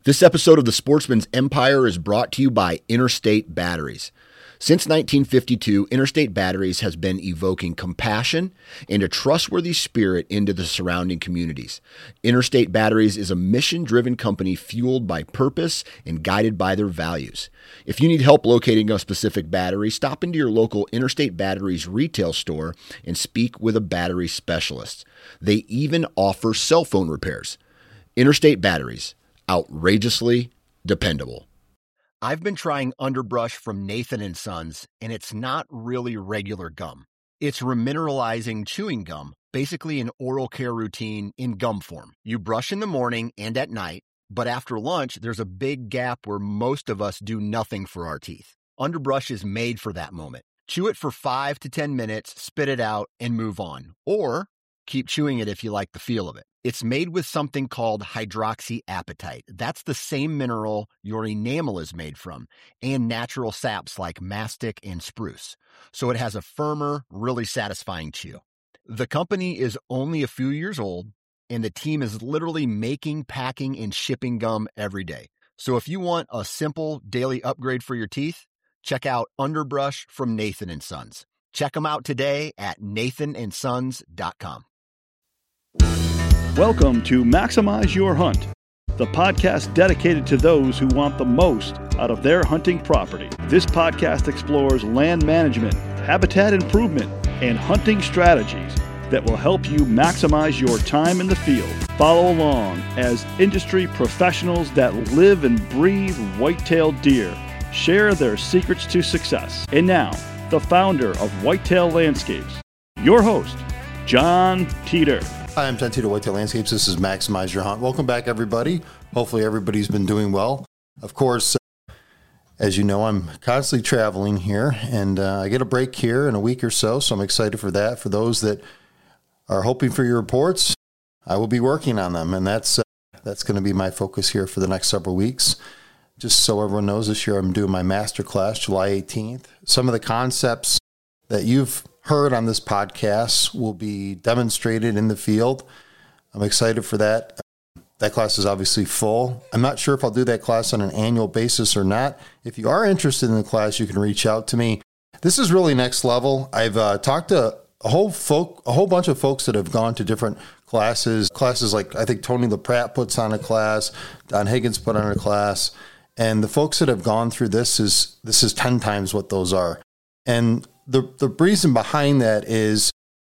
This episode of The Sportsman's Empire is brought to you by Interstate Batteries. Since 1952, Interstate Batteries has been evoking compassion and a trustworthy spirit into the surrounding communities. Interstate Batteries is a mission-driven company fueled by purpose and guided by their values. If you need help locating a specific battery, stop into your local Interstate Batteries retail store and speak with a battery specialist. They even offer cell phone repairs. Interstate Batteries. Outrageously dependable. I've been trying Underbrush from Nathan & Sons, and it's not really regular gum. It's remineralizing chewing gum, basically an oral care routine in gum form. You brush in the morning and at night, but after lunch, there's a big gap where most of us do nothing for our teeth. Underbrush is made for that moment. Chew it for 5 to 10 minutes, spit it out, and move on. Or keep chewing it if you like the feel of it. It's made with something called hydroxyapatite. That's the same mineral your enamel is made from, and natural saps like mastic and spruce. So it has a firmer, really satisfying chew. The company is only a few years old, and the team is literally making, packing, and shipping gum every day. So if you want a simple daily upgrade for your teeth, check out Underbrush from Nathan & Sons. Check them out today at nathanandsons.com. Welcome to Maximize Your Hunt, the podcast dedicated to those who want the most out of their hunting property. This podcast explores land management, habitat improvement, and hunting strategies that will help you maximize your time in the field. Follow along as industry professionals that live and breathe white-tailed deer share their secrets to success. And now, the founder of Whitetail Landscapes, your host, John Teeter. Hi, I'm John Teeter, Whitetail Landscapes. This is Maximize Your Hunt. Welcome back, everybody. Hopefully everybody's been doing well. Of course, as you know, I'm constantly traveling here, and I get a break here in a week or so I'm excited for that. For those that are hoping for your reports, I will be working on them, and that's going to be my focus here for the next several weeks. Just so everyone knows, this year I'm doing my master class, July 18th. Some of the concepts that you've heard on this podcast will be demonstrated in the field. I'm excited for that. That class is obviously full. I'm not sure if I'll do that class on an annual basis or not. If you are interested in the class, you can reach out to me. This is really next level. I've talked to a whole bunch of folks that have gone to different classes like I think Tony LaPratt puts on a class, Don Higgins put on a class, and the folks that have gone through this is 10 times what those are. And the reason behind that is,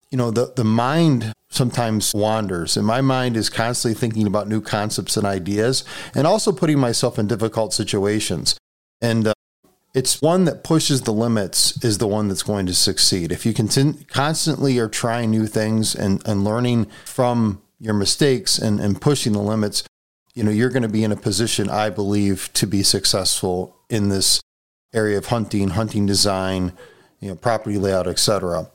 the mind sometimes wanders, and my mind is constantly thinking about new concepts and ideas, and also putting myself in difficult situations. And it's one that pushes the limits is the one that's going to succeed. If you constantly are trying new things and learning from your mistakes and pushing the limits, you're going to be in a position, I believe, to be successful in this area of hunting design, property layout, etc.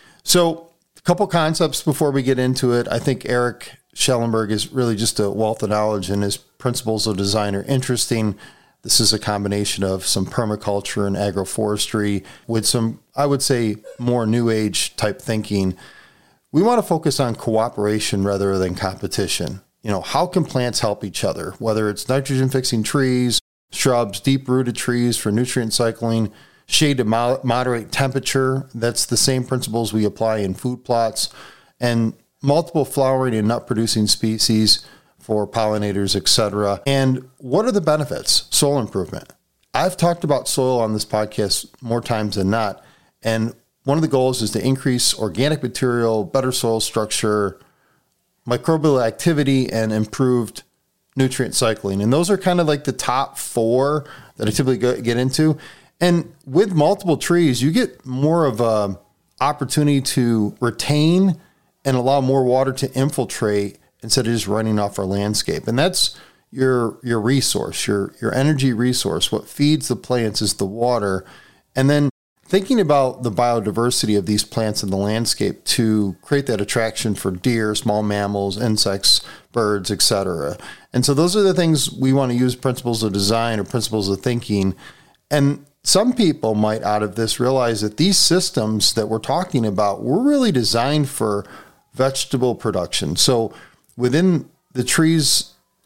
So a couple concepts before we get into it. I think Eric Schellenberg is really just a wealth of knowledge, and his principles of design are interesting. This is a combination of some permaculture and agroforestry with some, I would say, more new age type thinking. We want to focus on cooperation rather than competition. How can plants help each other, whether it's nitrogen fixing trees, shrubs, deep rooted trees for nutrient cycling, shade to moderate temperature. That's the same principles we apply in food plots, and multiple flowering and nut producing species for pollinators, etc. And what are the benefits? Soil improvement. I've talked about soil on this podcast more times than not. And one of the goals is to increase organic material, better soil structure, microbial activity, and improved nutrient cycling. And those are kind of like the top 4 that I typically get into. And with multiple trees, you get more of a opportunity to retain and allow more water to infiltrate instead of just running off our landscape. And that's your resource, your energy resource. What feeds the plants is the water. And then thinking about the biodiversity of these plants in the landscape to create that attraction for deer, small mammals, insects, birds, etc. And so those are the things we want to use, principles of design or principles of thinking. And some people might, out of this, realize that these systems that we're talking about were really designed for vegetable production. So within the trees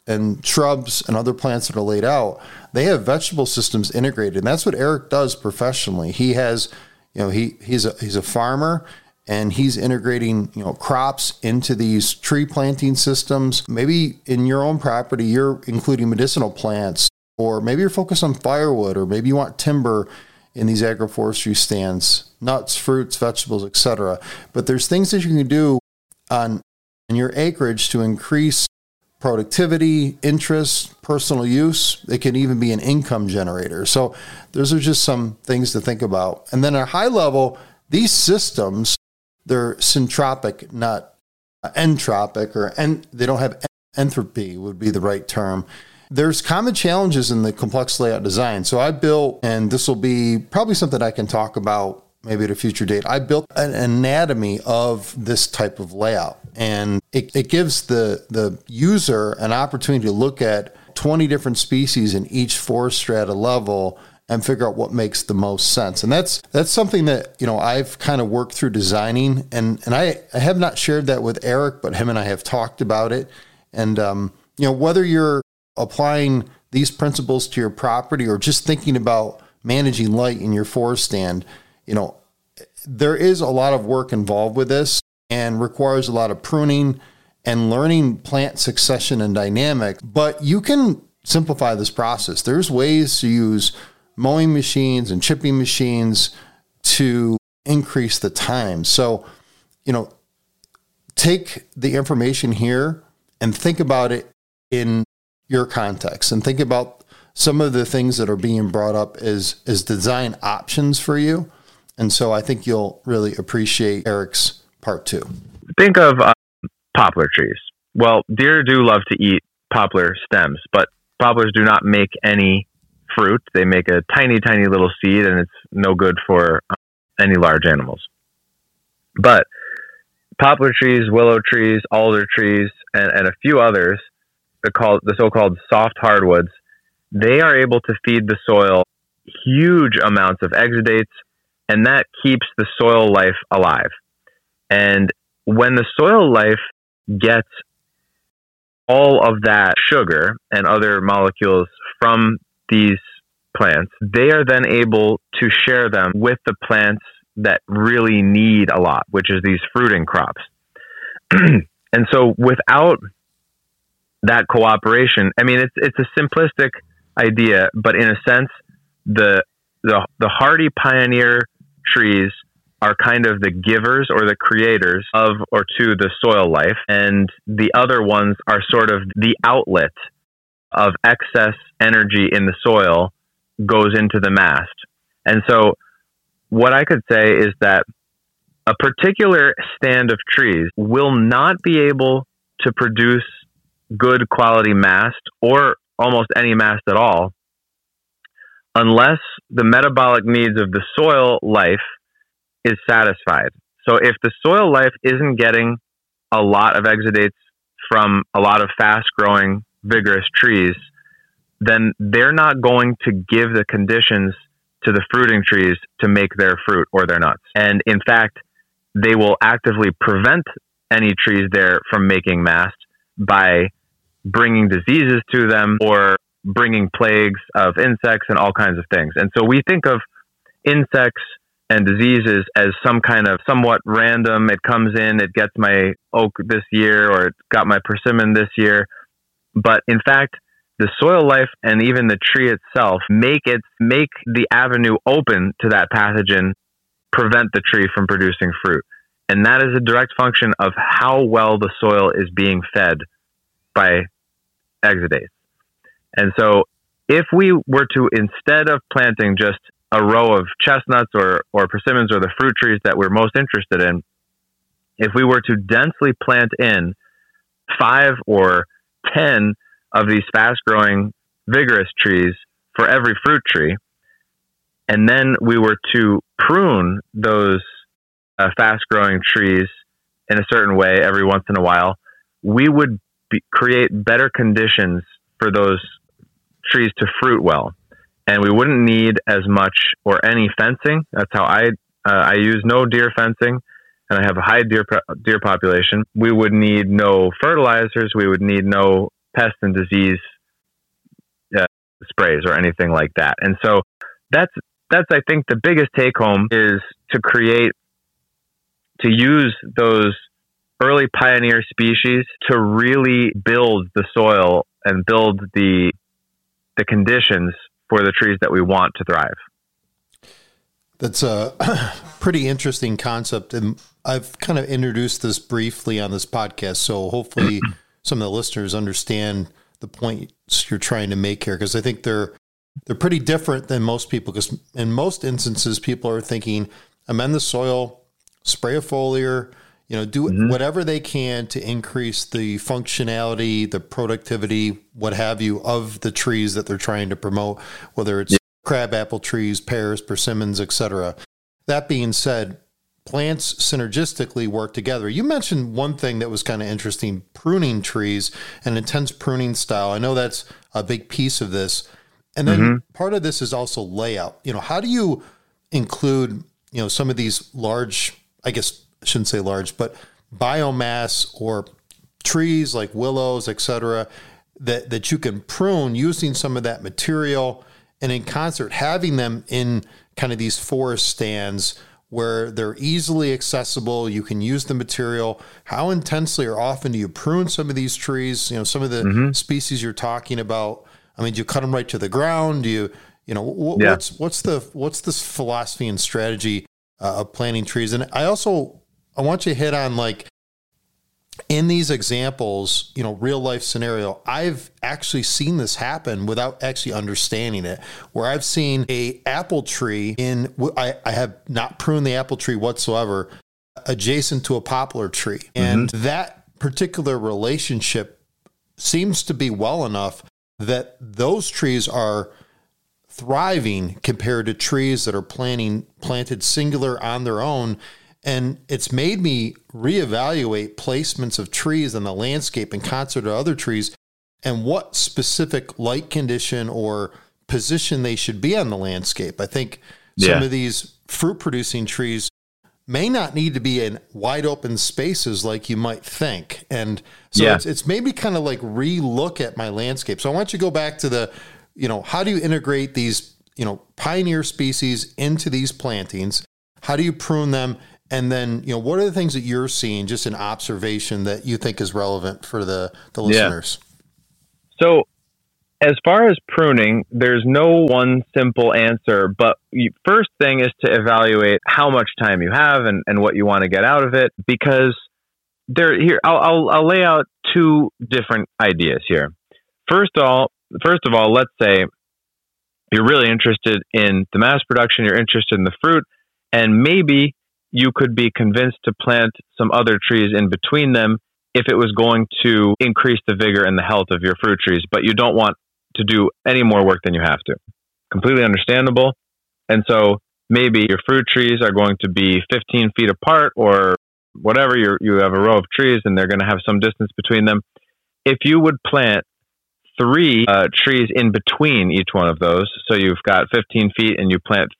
and shrubs and other plants that are laid out, they have vegetable systems integrated. And that's what Eric does professionally. He has, he's a farmer, and he's integrating, crops into these tree planting systems. Maybe in your own property, you're including medicinal plants, or maybe you're focused on firewood, or maybe you want timber in these agroforestry stands, nuts, fruits, vegetables, etc. But there's things that you can do on your acreage to increase productivity, interest, personal use. It can even be an income generator. So those are just some things to think about. And then at a high level, these systems, they're syntropic, not entropic, they don't have entropy would be the right term. There's common challenges in the complex layout design. So I built, and this will be probably something I can talk about maybe at a future date, I built an anatomy of this type of layout. And it gives the user an opportunity to look at 20 different species in each forest strata level and figure out what makes the most sense. And that's something that, I've kind of worked through designing, and I have not shared that with Eric, but him and I have talked about it. And, whether you're applying these principles to your property or just thinking about managing light in your forest stand, there is a lot of work involved with this and requires a lot of pruning and learning plant succession and dynamic, but you can simplify this process. There's ways to use mowing machines and chipping machines to increase the time. So, take the information here and think about it in your context, and think about some of the things that are being brought up as design options for you. And so I think you'll really appreciate Eric's part 2. Think of poplar trees. Well, deer do love to eat poplar stems, but poplars do not make any fruit. They make a tiny, tiny little seed, and it's no good for any large animals. But poplar trees, willow trees, alder trees, and a few others, the so-called soft hardwoods, they are able to feed the soil huge amounts of exudates, and that keeps the soil life alive. And when the soil life gets all of that sugar and other molecules from these plants, they are then able to share them with the plants that really need a lot, which is these fruiting crops. And so without that cooperation, I mean, it's a simplistic idea, but in a sense, the hardy pioneer trees are kind of the givers or the creators of or to the soil life, and the other ones are sort of the outlet of excess energy in the soil goes into the mast. And so what I could say is that a particular stand of trees will not be able to produce good quality mast, or almost any mast at all, unless the metabolic needs of the soil life is satisfied. So if the soil life isn't getting a lot of exudates from a lot of fast-growing, vigorous trees, then they're not going to give the conditions to the fruiting trees to make their fruit or their nuts. And in fact, they will actively prevent any trees there from making mast by bringing diseases to them or bringing plagues of insects and all kinds of things. And so we think of insects and diseases as some kind of somewhat random. It comes in, it gets my oak this year, or it got my persimmon this year. But in fact, the soil life and even the tree itself make the avenue open to that pathogen, prevent the tree from producing fruit. And that is a direct function of how well the soil is being fed by exudates. And so if we were to, instead of planting just a row of chestnuts or persimmons or the fruit trees that we're most interested in, if we were to densely plant in 5 or 10 of these fast-growing, vigorous trees for every fruit tree, and then we were to prune those fast-growing trees in a certain way every once in a while, we would create better conditions for those trees to fruit well. And we wouldn't need as much or any fencing. That's how I use no deer fencing, and I have a high deer population. We would need no fertilizers. We would need no pest and disease sprays or anything like that. And so that's I think the biggest take home is to use those early pioneer species to really build the soil and build the conditions for the trees that we want to thrive. That's a pretty interesting concept. And I've kind of introduced this briefly on this podcast. So hopefully some of the listeners understand the points you're trying to make here, because I think they're pretty different than most people, because in most instances, people are thinking, amend the soil, spray a foliar, do whatever they can to increase the functionality, the productivity, what have you, of the trees that they're trying to promote, whether it's crabapple trees, pears, persimmons, etc. That being said, plants synergistically work together. You mentioned one thing that was kind of interesting, pruning trees, an intense pruning style. I know that's a big piece of this. And then part of this is also layout. How do you include, some of these large, I guess I shouldn't say large, but biomass or trees like willows, etc., that you can prune using some of that material, and in concert having them in kind of these forest stands where they're easily accessible. You can use the material. How intensely or often do you prune some of these trees? Some of the species you're talking about. I mean, do you cut them right to the ground? Do what's this philosophy and strategy of planting trees? And I want you to hit on, like, in these examples, real life scenario, I've actually seen this happen without actually understanding it, where I've seen a apple tree I have not pruned the apple tree whatsoever, adjacent to a poplar tree. And that particular relationship seems to be well enough that those trees are thriving compared to trees that are planted singular on their own. And it's made me reevaluate placements of trees in the landscape in concert to other trees, and what specific light condition or position they should be on the landscape. I think some of these fruit producing trees may not need to be in wide open spaces like you might think. And so it's made me kind of like re-look at my landscape. So I want you to go back to how do you integrate these, pioneer species into these plantings? How do you prune them? And then, what are the things that you're seeing, just an observation that you think is relevant for the listeners? So as far as pruning, there's no one simple answer, but first thing is to evaluate how much time you have and what you want to get out of it, because I'll lay out two different ideas here. First of all, let's say you're really interested in the mass production, you're interested in the fruit, and maybe you could be convinced to plant some other trees in between them if it was going to increase the vigor and the health of your fruit trees, but you don't want to do any more work than you have to. Completely understandable. And so maybe your fruit trees are going to be 15 feet apart or whatever. You have a row of trees and they're going to have some distance between them. If you would plant 3 trees in between each one of those, so you've got 15 feet and you plant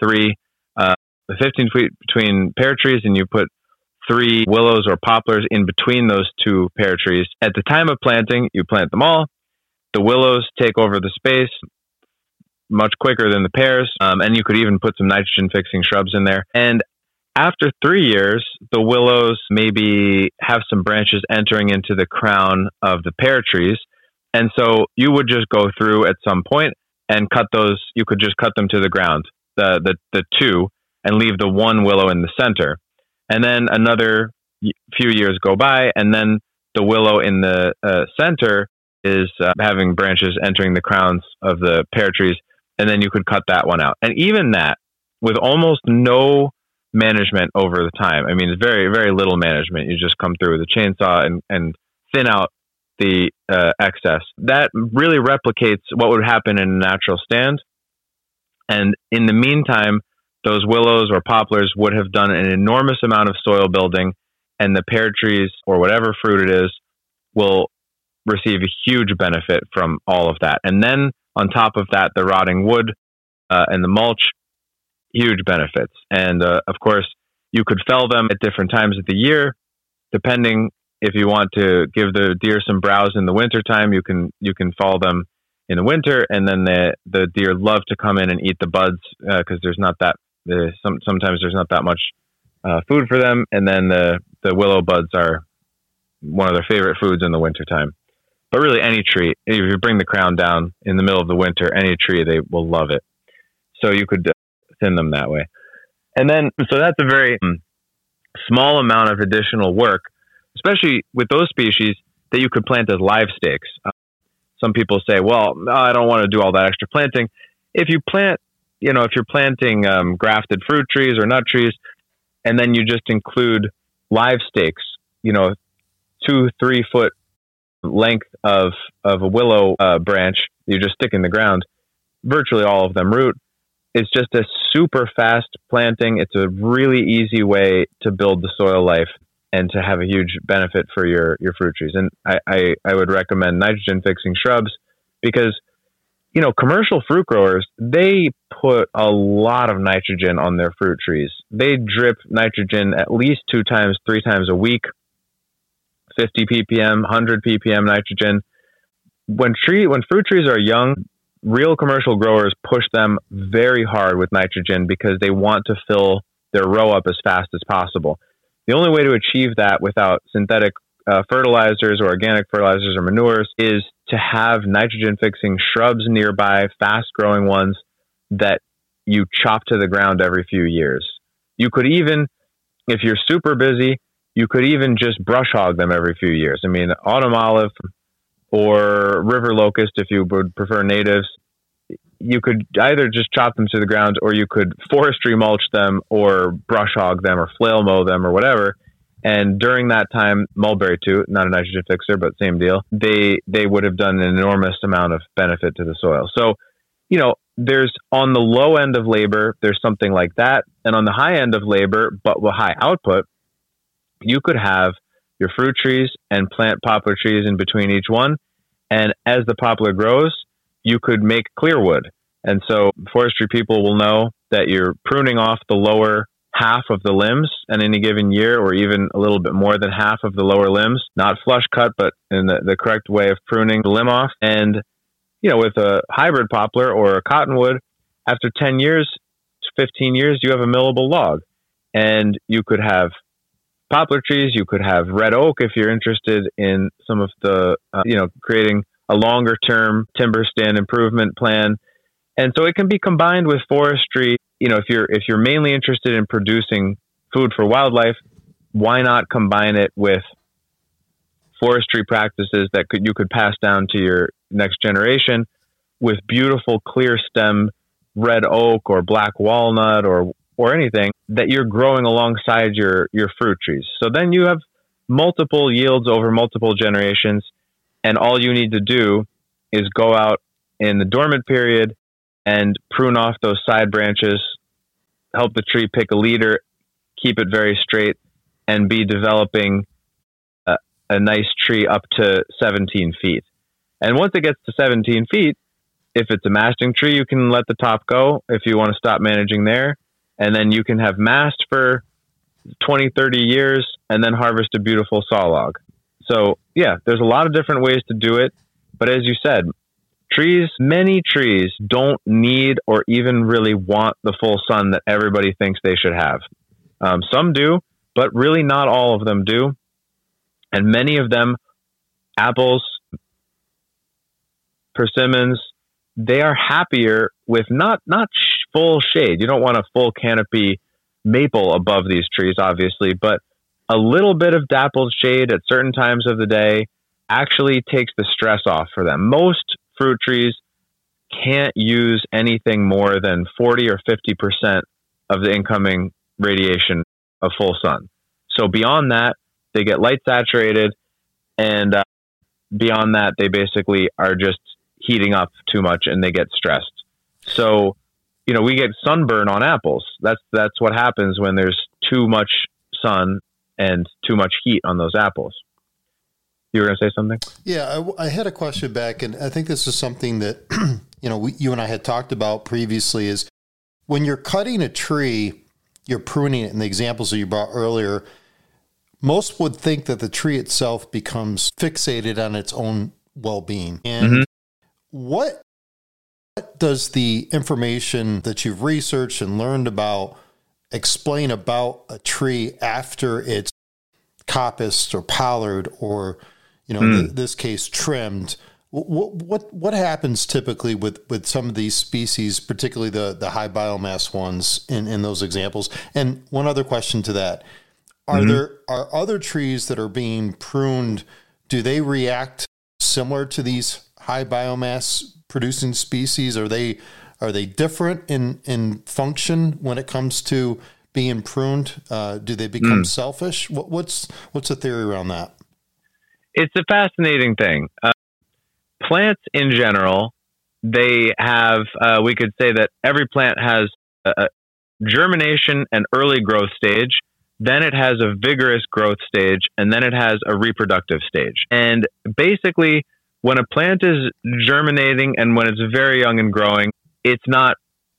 15 feet between pear trees, and you put 3 willows or poplars in between those 2 pear trees. At the time of planting, you plant them all. The willows take over the space much quicker than the pears, and you could even put some nitrogen-fixing shrubs in there. And after 3 years, the willows maybe have some branches entering into the crown of the pear trees. And so you would just go through at some point and cut those. You could just cut them to the ground, the 2, and leave the 1 willow in the center. And then another few years go by, and then the willow in the center is having branches entering the crowns of the pear trees, and then you could cut that one out. And even that, with almost no management over the time, I mean, it's very, very little management. You just come through with a chainsaw and thin out the excess. That really replicates what would happen in a natural stand. And in the meantime, those willows or poplars would have done an enormous amount of soil building, and the pear trees or whatever fruit it is will receive a huge benefit from all of that. And then on top of that, the rotting wood and the mulch, huge benefits. And of course, you could fell them at different times of the year, depending if you want to give the deer some browse in the wintertime, you can fall them in the winter, and then the deer love to come in and eat the buds because there's not that sometimes there's not that much food for them, and then the willow buds are one of their favorite foods in the wintertime. But really, any tree, if you bring the crown down in the middle of the winter, any tree, they will love it. So you could thin them that way. And then, so that's a very small amount of additional work, especially with those species that you could plant as live stakes. Some people say, well, no, I don't want to do all that extra planting. If you plant, if you're planting grafted fruit trees or nut trees, and then you just include live stakes, 2-3 foot length of a willow branch, you just stick in the ground, virtually all of them root. It's just a super fast planting. It's a really easy way to build the soil life and to have a huge benefit for your fruit trees. And I would recommend nitrogen fixing shrubs because, commercial fruit growers, they put a lot of nitrogen on their fruit trees. They drip nitrogen at least 2 times, 3 times a week, 50 ppm, 100 ppm nitrogen. When fruit trees are young, real commercial growers push them very hard with nitrogen because they want to fill their row up as fast as possible. The only way to achieve that without synthetic fertilizers or organic fertilizers or manures is to have nitrogen fixing shrubs nearby, fast growing ones that you chop to the ground every few years. You could even, if you're super busy, you could even just brush hog them every few years. I mean, autumn olive or river locust, if you would prefer natives, you could either just chop them to the ground, or you could forestry mulch them or brush hog them or flail mow them or whatever. And during that time, mulberry too, not a nitrogen fixer, but same deal, they would have done an enormous amount of benefit to the soil. So, there's on the low end of labor, there's something like that. And on the high end of labor, but with high output, you could have your fruit trees and plant poplar trees in between each one. And as the poplar grows, you could make clearwood. And so forestry people will know that you're pruning off the lower half of the limbs in any given year, or even a little bit more than half of the lower limbs, not flush cut, but in the correct way of pruning the limb off. And, with a hybrid poplar or a cottonwood, after 10 years, 15 years, you have a millable log. And you could have poplar trees, you could have red oak if you're interested in some of the, creating a longer term timber stand improvement plan. And so it can be combined with forestry. If you're mainly interested in producing food for wildlife, why not combine it with forestry practices that you could pass down to your next generation with beautiful clear stem red oak or black walnut or anything that you're growing alongside your fruit trees. So then you have multiple yields over multiple generations, and all you need to do is go out in the dormant period and prune off those side branches, help the tree pick a leader, keep it very straight, and be developing a nice tree up to 17 feet. And once it gets to 17 feet, if it's a masting tree, you can let the top go if you want to stop managing there. And then you can have mast for 20, 30 years and then harvest a beautiful saw log. So yeah, there's a lot of different ways to do it. But as you said, many trees don't need or even really want the full sun that everybody thinks they should have. Some do, but really not all of them do. And many of them, apples, persimmons, they are happier with not full shade. You don't want a full canopy maple above these trees, obviously, but a little bit of dappled shade at certain times of the day actually takes the stress off for them. Most fruit trees can't use anything more than 40 or 50% of the incoming radiation of full sun. So beyond that, they get light saturated, and beyond that, they basically are just heating up too much and they get stressed. So, we get sunburn on apples. That's what happens when there's too much sun and too much heat on those apples. You were going to say something? Yeah, I had a question back, and I think this is something that, you and I had talked about previously, is when you're cutting a tree, you're pruning it, in the examples that you brought earlier, most would think that the tree itself becomes fixated on its own well-being. And what does the information that you've researched and learned about explain about a tree after it's coppiced or pollard or, in this case, trimmed? What happens typically with some of these species, particularly the high biomass ones in those examples? And one other question to that. Are other trees that are being pruned, do they react similar to these high biomass producing species? Are they different in function when it comes to being pruned? Do they become selfish? What's the theory around that? It's a fascinating thing. Plants in general, they have, we could say that every plant has a germination and early growth stage. Then it has a vigorous growth stage, and then it has a reproductive stage. And basically, when a plant is germinating and when it's very young and growing, it's not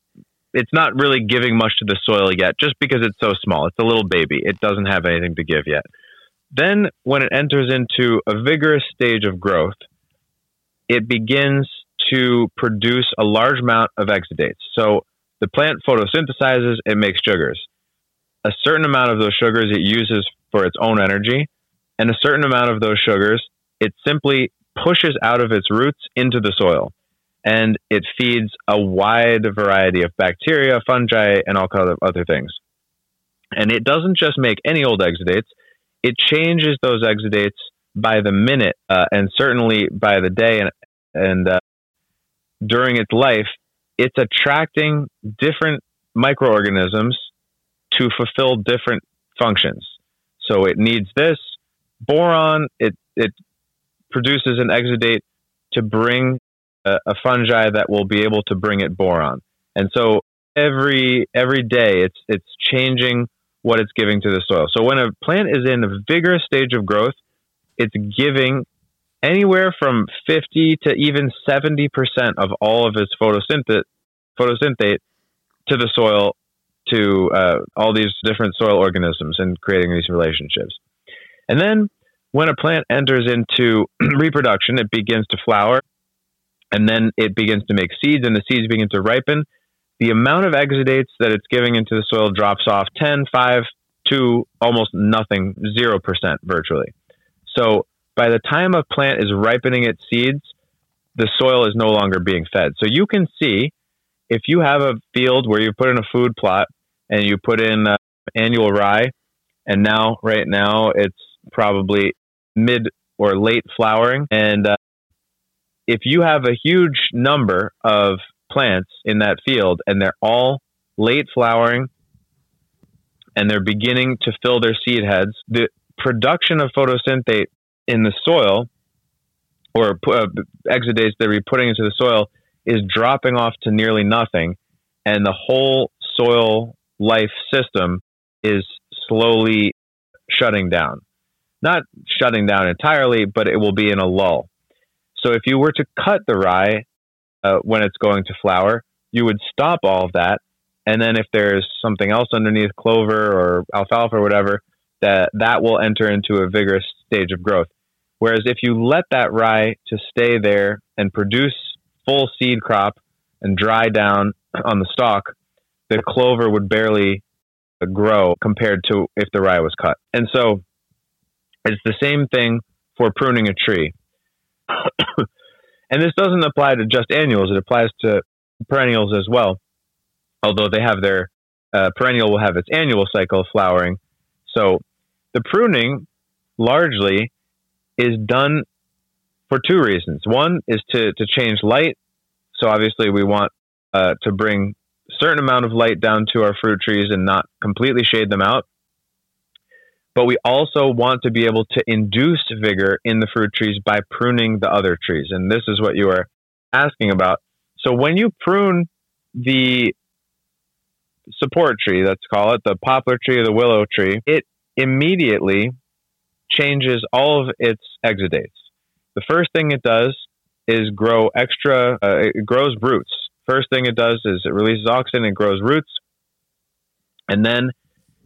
really giving much to the soil yet, just because it's so small. It's a little baby. It doesn't have anything to give yet. Then when it enters into a vigorous stage of growth, it begins to produce a large amount of exudates. So the plant photosynthesizes, it makes sugars. A certain amount of those sugars it uses for its own energy, and a certain amount of those sugars it simply pushes out of its roots into the soil. And it feeds a wide variety of bacteria, fungi, and all kinds of other things. And it doesn't just make any old exudates, it changes those exudates by the minute, and certainly by the day, and during its life, it's attracting different microorganisms to fulfill different functions. So it needs this boron, it produces an exudate to bring a fungi that will be able to bring it boron. And so every day it's changing what it's giving to the soil. So when a plant is in a vigorous stage of growth, it's giving anywhere from 50 to even 70% of all of its photosynthate to the soil, to all these different soil organisms, and creating these relationships. And then when a plant enters into reproduction, it begins to flower, and then it begins to make seeds, and the seeds begin to ripen. The amount of exudates that it's giving into the soil drops off 10, 5 to almost nothing, 0% virtually. So by the time a plant is ripening its seeds, the soil is no longer being fed. So you can see, if you have a field where you put in a food plot and you put in annual rye, and right now it's probably mid or late flowering, and if you have a huge number of plants in that field and they're all late flowering and they're beginning to fill their seed heads, the production of photosynthate in the soil, or exudates that we're putting into the soil, is dropping off to nearly nothing, and the whole soil life system is slowly shutting down. Not shutting down entirely, but it will be in a lull. So if you were to cut the rye when it's going to flower, you would stop all of that, and then if there's something else underneath, clover or alfalfa or whatever, that will enter into a vigorous stage of growth. Whereas if you let that rye to stay there and produce full seed crop and dry down on the stalk, the clover would barely grow compared to if the rye was cut. And so it's the same thing for pruning a tree. And this doesn't apply to just annuals, it applies to perennials as well. Although they have their perennial will have its annual cycle of flowering. So the pruning largely is done for two reasons. One is to change light. So obviously we want to bring a certain amount of light down to our fruit trees and not completely shade them out. But we also want to be able to induce vigor in the fruit trees by pruning the other trees. And this is what you are asking about. So when you prune the support tree, let's call it, the poplar tree or the willow tree, it immediately changes all of its exudates. The first thing it does is grow it grows roots. First thing it does is it releases oxygen and grows roots. And then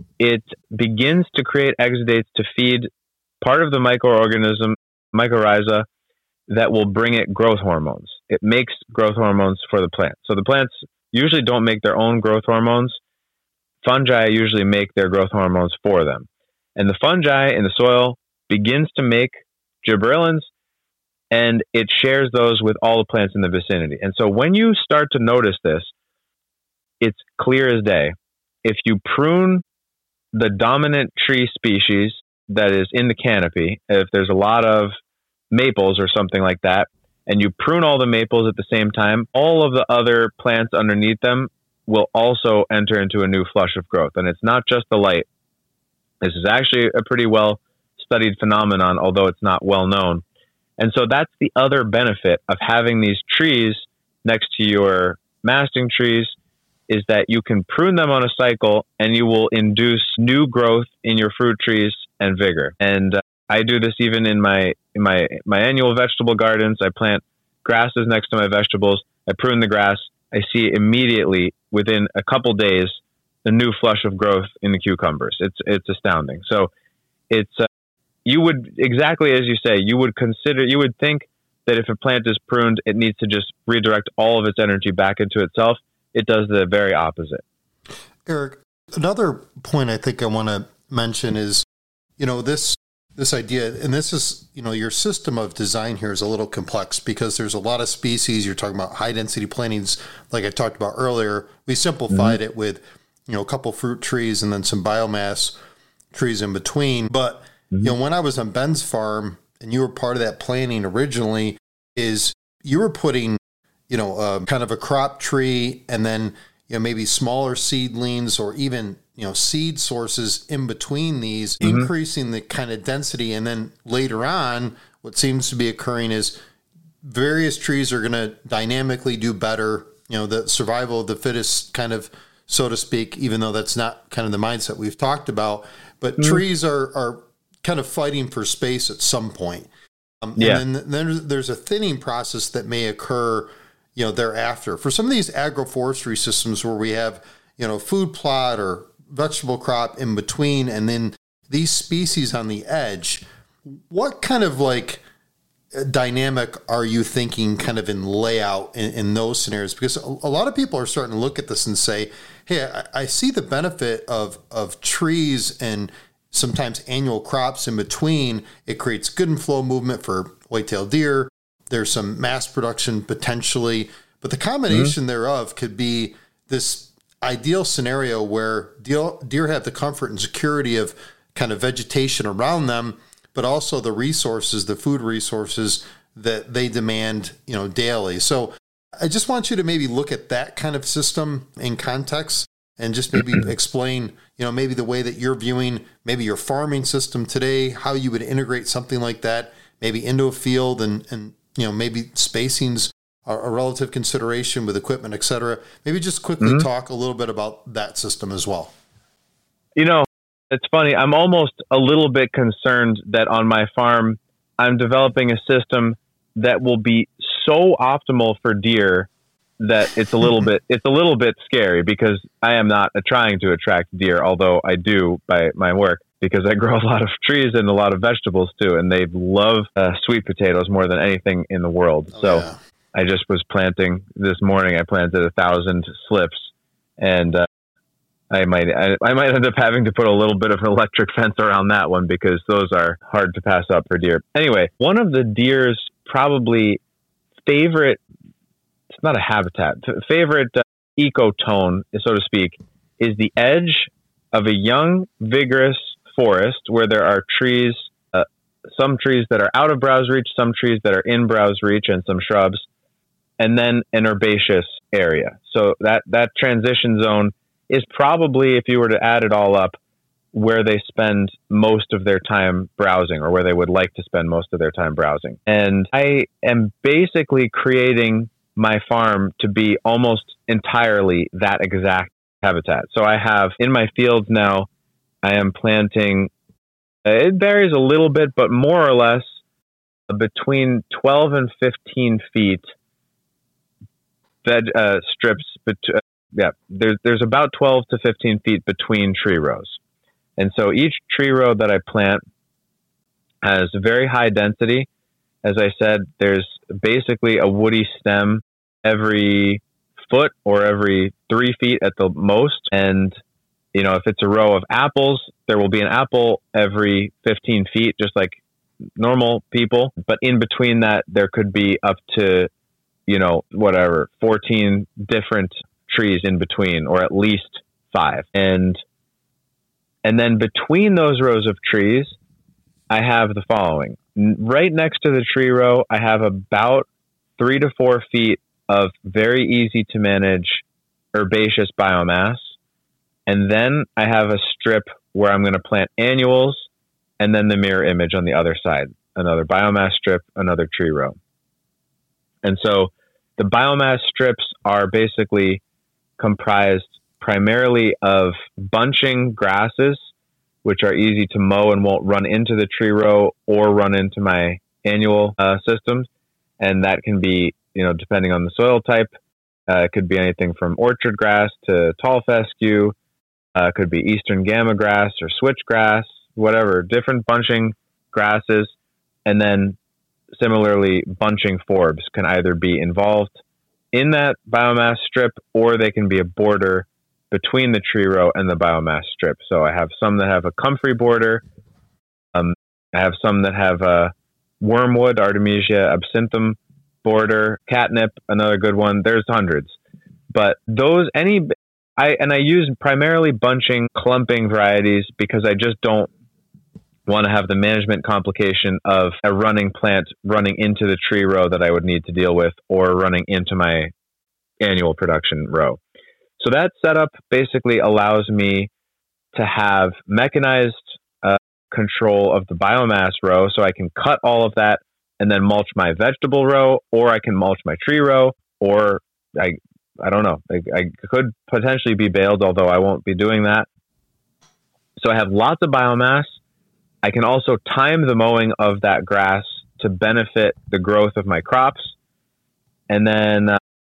it begins to create exudates to feed part of the microorganism, mycorrhiza, that will bring it growth hormones. It makes growth hormones for the plant. So the plants usually don't make their own growth hormones. Fungi usually make their growth hormones for them. And the fungi in the soil begins to make gibberellins, and it shares those with all the plants in the vicinity. And so when you start to notice this, it's clear as day. If you prune the dominant tree species that is in the canopy, if there's a lot of maples or something like that, and you prune all the maples at the same time, all of the other plants underneath them will also enter into a new flush of growth. And it's not just the light. This is actually a pretty well studied phenomenon, although it's not well known. And so that's the other benefit of having these trees next to your masting trees, is that you can prune them on a cycle and you will induce new growth in your fruit trees and vigor. And I do this even in my annual vegetable gardens. I plant grasses next to my vegetables. I prune the grass. I see immediately within a couple days a new flush of growth in the cucumbers. It's astounding. So it's you would, exactly as you say, you would think that if a plant is pruned, it needs to just redirect all of its energy back into itself. It does the very opposite. Eric, another point I think I want to mention is, this idea, and this is, your system of design here is a little complex because there's a lot of species. You're talking about high density plantings, like I talked about earlier. We simplified it with, a couple fruit trees and then some biomass trees in between. But, when I was on Ben's farm and you were part of that planning originally, is you were putting, kind of a crop tree and then, maybe smaller seedlings or even, seed sources in between these, increasing the kind of density. And then later on, what seems to be occurring is various trees are going to dynamically do better, the survival of the fittest kind of, so to speak, even though that's not kind of the mindset we've talked about. But trees are kind of fighting for space at some point. And then there's a thinning process that may occur, thereafter. For some of these agroforestry systems where we have, food plot or vegetable crop in between, and then these species on the edge, what kind of dynamic are you thinking kind of in layout in those scenarios? Because a lot of people are starting to look at this and say, hey, I see the benefit of trees and sometimes annual crops in between. It creates good and flow movement for white-tailed deer. There's some mass production potentially, but the combination thereof could be this ideal scenario where deer have the comfort and security of kind of vegetation around them, but also the resources, the food resources that they demand, daily. So I just want you to maybe look at that kind of system in context and just maybe explain, maybe the way that you're viewing maybe your farming system today, how you would integrate something like that, maybe into a field and maybe spacing's a relative consideration with equipment, et cetera. Maybe just quickly talk a little bit about that system as well. It's funny. I'm almost a little bit concerned that on my farm, I'm developing a system that will be so optimal for deer that it's a little bit scary, because I am not trying to attract deer, although I do by my work, because I grow a lot of trees and a lot of vegetables too, and they love sweet potatoes more than anything in the world. I just was planting this morning. I planted 1,000 slips, and I might end up having to put a little bit of an electric fence around that one, because those are hard to pass up for deer. Anyway, one of the deer's probably favorite, it's not a habitat, favorite ecotone, so to speak, is the edge of a young, vigorous forest where there are trees, some trees that are out of browse reach, some trees that are in browse reach, and some shrubs, and then an herbaceous area. So that transition zone is probably, if you were to add it all up, where they spend most of their time browsing, or where they would like to spend most of their time browsing. And I am basically creating my farm to be almost entirely that exact habitat. So I have in my fields now, I am planting, it varies a little bit, but more or less between 12 and 15 feet strips. There's about 12 to 15 feet between tree rows. And so each tree row that I plant has very high density. As I said, there's basically a woody stem every foot or every 3 feet at the most. And, if it's a row of apples, there will be an apple every 15 feet, just like normal people. But in between that, there could be up to, 14 different trees in between, or at least 5. And then between those rows of trees, I have the following. Right next to the tree row, I have about 3 to 4 feet of very easy to manage herbaceous biomass. And then I have a strip where I'm going to plant annuals, and then the mirror image on the other side, another biomass strip, another tree row. And so the biomass strips are basically comprised primarily of bunching grasses, which are easy to mow and won't run into the tree row or run into my annual systems. And that can be, depending on the soil type, it could be anything from orchard grass to tall fescue, could be eastern gamma grass or switchgrass, whatever, different bunching grasses. And then similarly, bunching forbs can either be involved in that biomass strip, or they can be a border between the tree row and the biomass strip. So I have some that have a comfrey border. I have some that have a wormwood, Artemisia absinthium border, catnip, another good one. There's hundreds. But I use primarily bunching, clumping varieties because I just don't want to have the management complication of a running plant running into the tree row that I would need to deal with, or running into my annual production row. So that setup basically allows me to have mechanized control of the biomass row, so I can cut all of that and then mulch my vegetable row, or I can mulch my tree row, or I don't know. I could potentially be baled, although I won't be doing that. So I have lots of biomass. I can also time the mowing of that grass to benefit the growth of my crops. And then,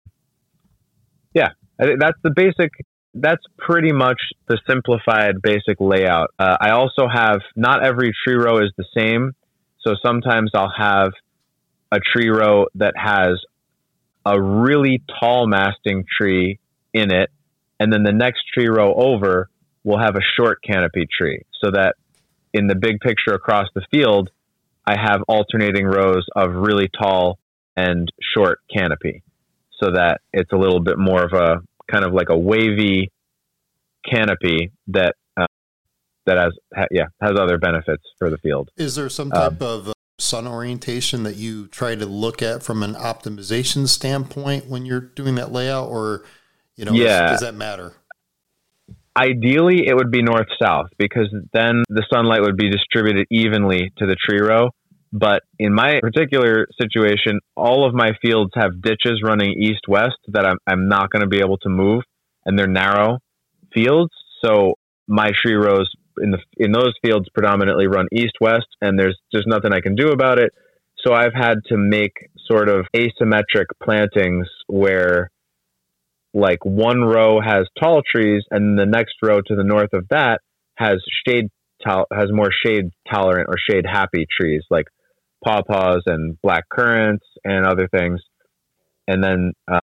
I think that's pretty much the simplified basic layout. I also have, not every tree row is the same. So sometimes I'll have a tree row that has a really tall masting tree in it. And then the next tree row over will have a short canopy tree, so that in the big picture across the field, I have alternating rows of really tall and short canopy, so that it's a little bit more of a kind of like a wavy canopy that has other benefits for the field. Is there some type of sun orientation that you try to look at from an optimization standpoint when you're doing that layout, or does that matter? Ideally, it would be north-south, because then the sunlight would be distributed evenly to the tree row. But in my particular situation, all of my fields have ditches running east-west that I'm not going to be able to move, and they're narrow fields. So my tree rows in those fields predominantly run east-west, and there's just nothing I can do about it. So I've had to make sort of asymmetric plantings where, like, one row has tall trees, and the next row to the north of that has more shade tolerant or shade happy trees, like pawpaws and black currants and other things. And then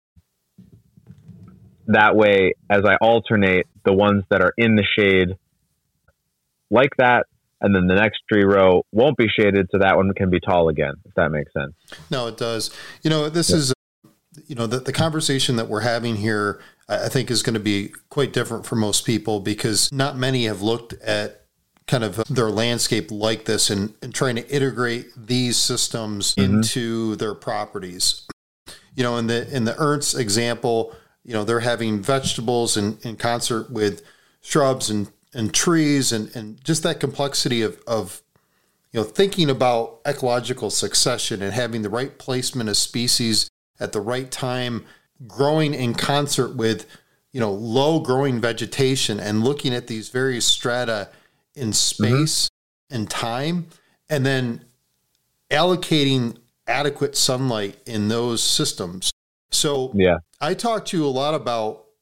that way, as I alternate the ones that are in the shade like that, and then the next tree row won't be shaded, so that one can be tall again, if that makes sense. No, it does. This is the conversation that we're having here, I think, is going to be quite different for most people, because not many have looked at kind of their landscape like this and trying to integrate these systems into their properties. In the Ernst example, they're having vegetables in concert with shrubs and trees, and just that complexity of thinking about ecological succession and having the right placement of species at the right time, growing in concert with, low growing vegetation, and looking at these various strata in space and time, and then allocating adequate sunlight in those systems. So I talk to you a lot about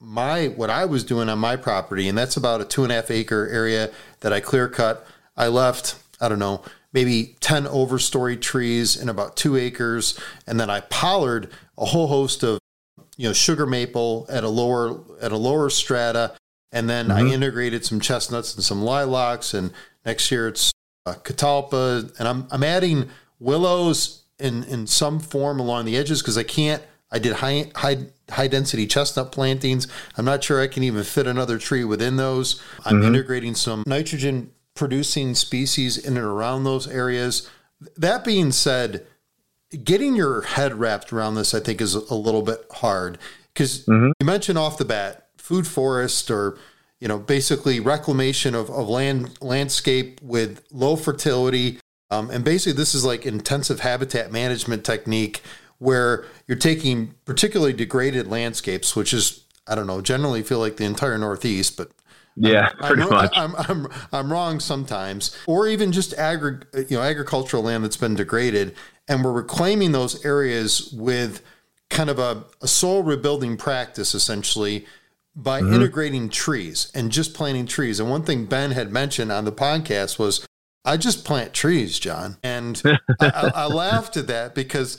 what I was doing on my property, and that's about a 2.5 acre area that I clear cut. I left, I don't know, maybe 10 overstory trees in about 2 acres. And then I pollard a whole host of, sugar maple at a lower strata. And then I integrated some chestnuts and some lilacs. And next year it's catalpa. And I'm adding willows in some form along the edges because I did high density chestnut plantings. I'm not sure I can even fit another tree within those. I'm integrating some nitrogen producing species in and around those areas. That being said, getting your head wrapped around this, I think, is a little bit hard because you mentioned off the bat food forest or, basically reclamation of landscape with low fertility. And basically this is like intensive habitat management technique where you're taking particularly degraded landscapes, which is, I don't know, generally feel like the entire Northeast, but pretty much. I'm wrong sometimes, or even just agricultural land that's been degraded, and we're reclaiming those areas with kind of a soil rebuilding practice, essentially, by integrating trees and just planting trees. And one thing Ben had mentioned on the podcast was, I just plant trees, John. And I laughed at that because,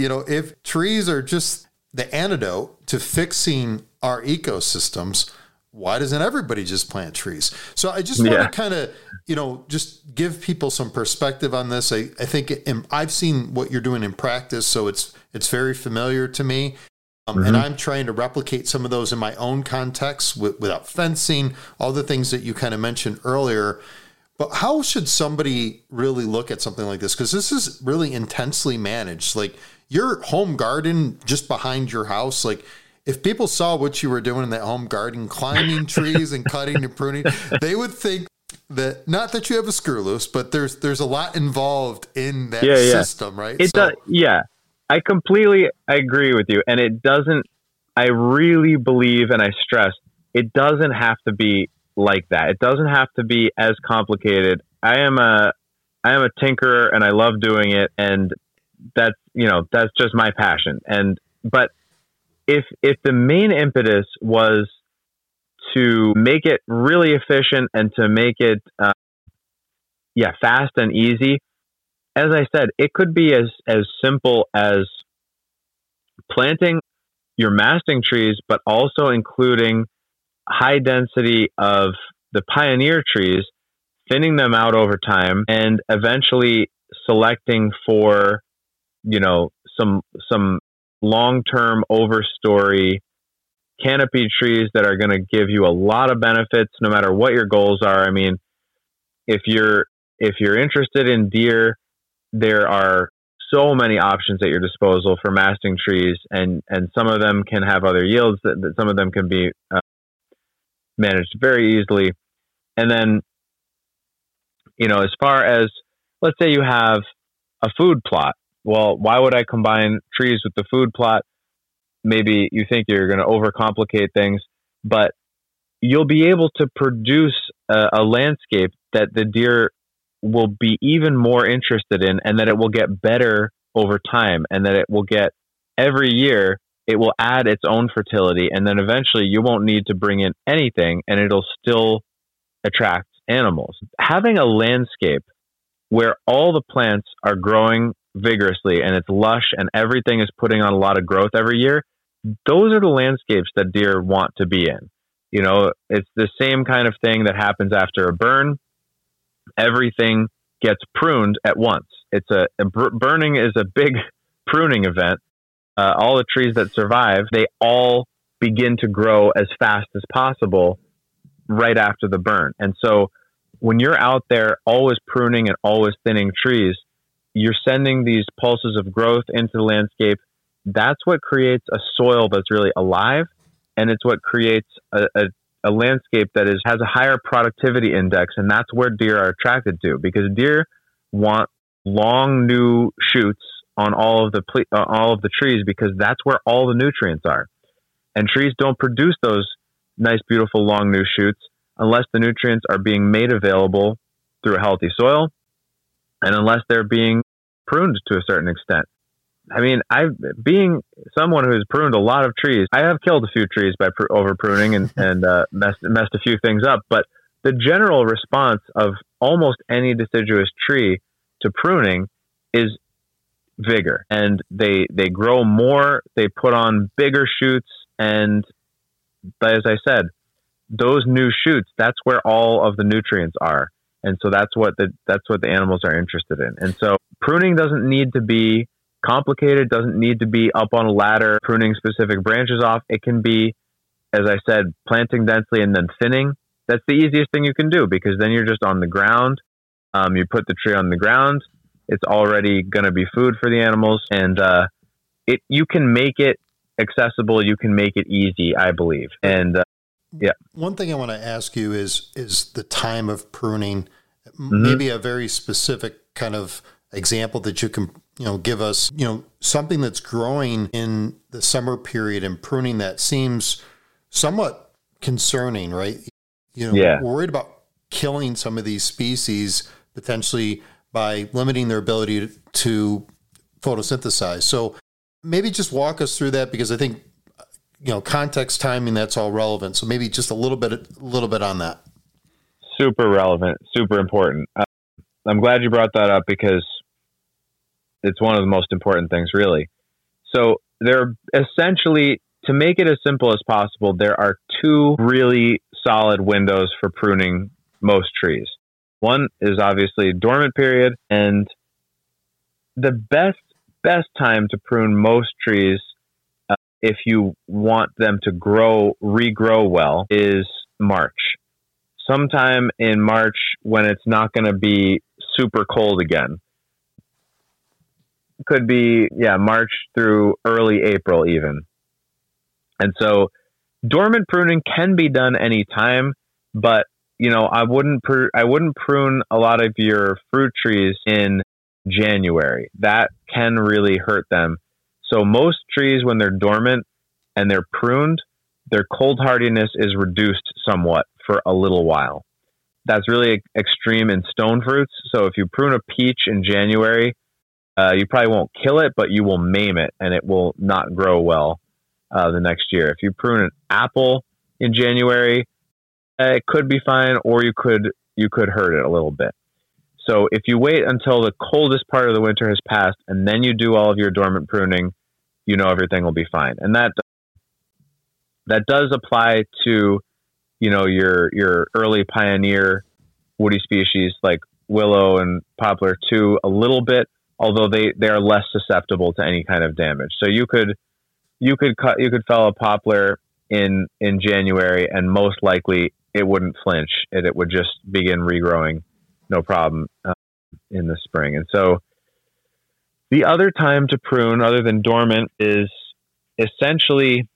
if trees are just the antidote to fixing our ecosystems, why doesn't everybody just plant trees? So I just want to kind of, just give people some perspective on this. I think I've seen what you're doing in practice, so it's very familiar to me. And I'm trying to replicate some of those in my own context without fencing, all the things that you kind of mentioned earlier. But how should somebody really look at something like this? Because this is really intensely managed. Like your home garden just behind your house, like if people saw what you were doing in that home garden, climbing trees and cutting and pruning, they would think that, not that you have a screw loose, but there's a lot involved in that system, right? I completely agree with you. And I really believe, and I stress, it doesn't have to be like that. It doesn't have to be as complicated. I am a tinkerer and I love doing it. And that's just my passion. But if the main impetus was to make it really efficient and to make it, fast and easy, as I said, it could be as simple as planting your masting trees, but also including high density of the pioneer trees, thinning them out over time, and eventually selecting for, some long-term overstory canopy trees that are going to give you a lot of benefits no matter what your goals are. I mean, if you're interested in deer, there are so many options at your disposal for masting trees, and some of them can have other yields that some of them can be managed very easily. And then, as far as, let's say you have a food plot. Well, why would I combine trees with the food plot? Maybe you think you're going to overcomplicate things, but you'll be able to produce a landscape that the deer will be even more interested in, and that it will get better over time, and that it will get every year, it will add its own fertility. And then eventually you won't need to bring in anything and it'll still attract animals. Having a landscape where all the plants are growing vigorously and it's lush and everything is putting on a lot of growth every year, those are the landscapes that deer want to be in. It's the same kind of thing that happens after a burn. Everything gets pruned at once. Burning is a big pruning event. All the trees that survive, they all begin to grow as fast as possible right after the burn. And so when you're out there always pruning and always thinning trees, you're sending these pulses of growth into the landscape. That's what creates a soil that's really alive, and it's what creates a landscape that has a higher productivity index, and that's where deer are attracted to, because deer want long new shoots on all of the trees, because that's where all the nutrients are. And trees don't produce those nice, beautiful, long new shoots unless the nutrients are being made available through a healthy soil, and unless they're being pruned to a certain extent. I mean, being someone who's pruned a lot of trees, I have killed a few trees by over pruning and messed a few things up. But the general response of almost any deciduous tree to pruning is vigor, and they grow more, they put on bigger shoots, and as I said, those new shoots, that's where all of the nutrients are. And so that's what the animals are interested in. And so pruning doesn't need to be complicated, doesn't need to be up on a ladder, pruning specific branches off. It can be, as I said, planting densely and then thinning. That's the easiest thing you can do, because then you're just on the ground. You put the tree on the ground. It's already going to be food for the animals. And you can make it accessible. You can make it easy, I believe. And yeah. One thing I want to ask you is the time of pruning, maybe a very specific kind of example that you can, give us, something that's growing in the summer period and pruning that seems somewhat concerning, right? We're worried about killing some of these species potentially by limiting their ability to photosynthesize. So maybe just walk us through that, because I think, context, timing, that's all relevant. So maybe just a little bit on that. Super relevant, super important. I'm glad you brought that up, because it's one of the most important things, really. So there essentially, to make it as simple as possible, there are two really solid windows for pruning most trees. One is obviously dormant period, and the best time to prune most trees, if you want them to regrow well, is March. Sometime in March, when it's not going to be super cold again. Could be, March through early April even. And so dormant pruning can be done anytime, but I wouldn't prune a lot of your fruit trees in January. That can really hurt them. So most trees, when they're dormant and they're pruned, their cold hardiness is reduced somewhat for a little while. That's really extreme in stone fruits. So if you prune a peach in January, you probably won't kill it, but you will maim it, and it will not grow well the next year. If you prune an apple in January, it could be fine, or you could hurt it a little bit. So if you wait until the coldest part of the winter has passed, and then you do all of your dormant pruning, everything will be fine. And that does apply to, your early pioneer woody species like willow and poplar too, a little bit, although they are less susceptible to any kind of damage. So you could fell a poplar in January, and most likely it wouldn't flinch. It would just begin regrowing, no problem, in the spring. And so the other time to prune, other than dormant, is essentially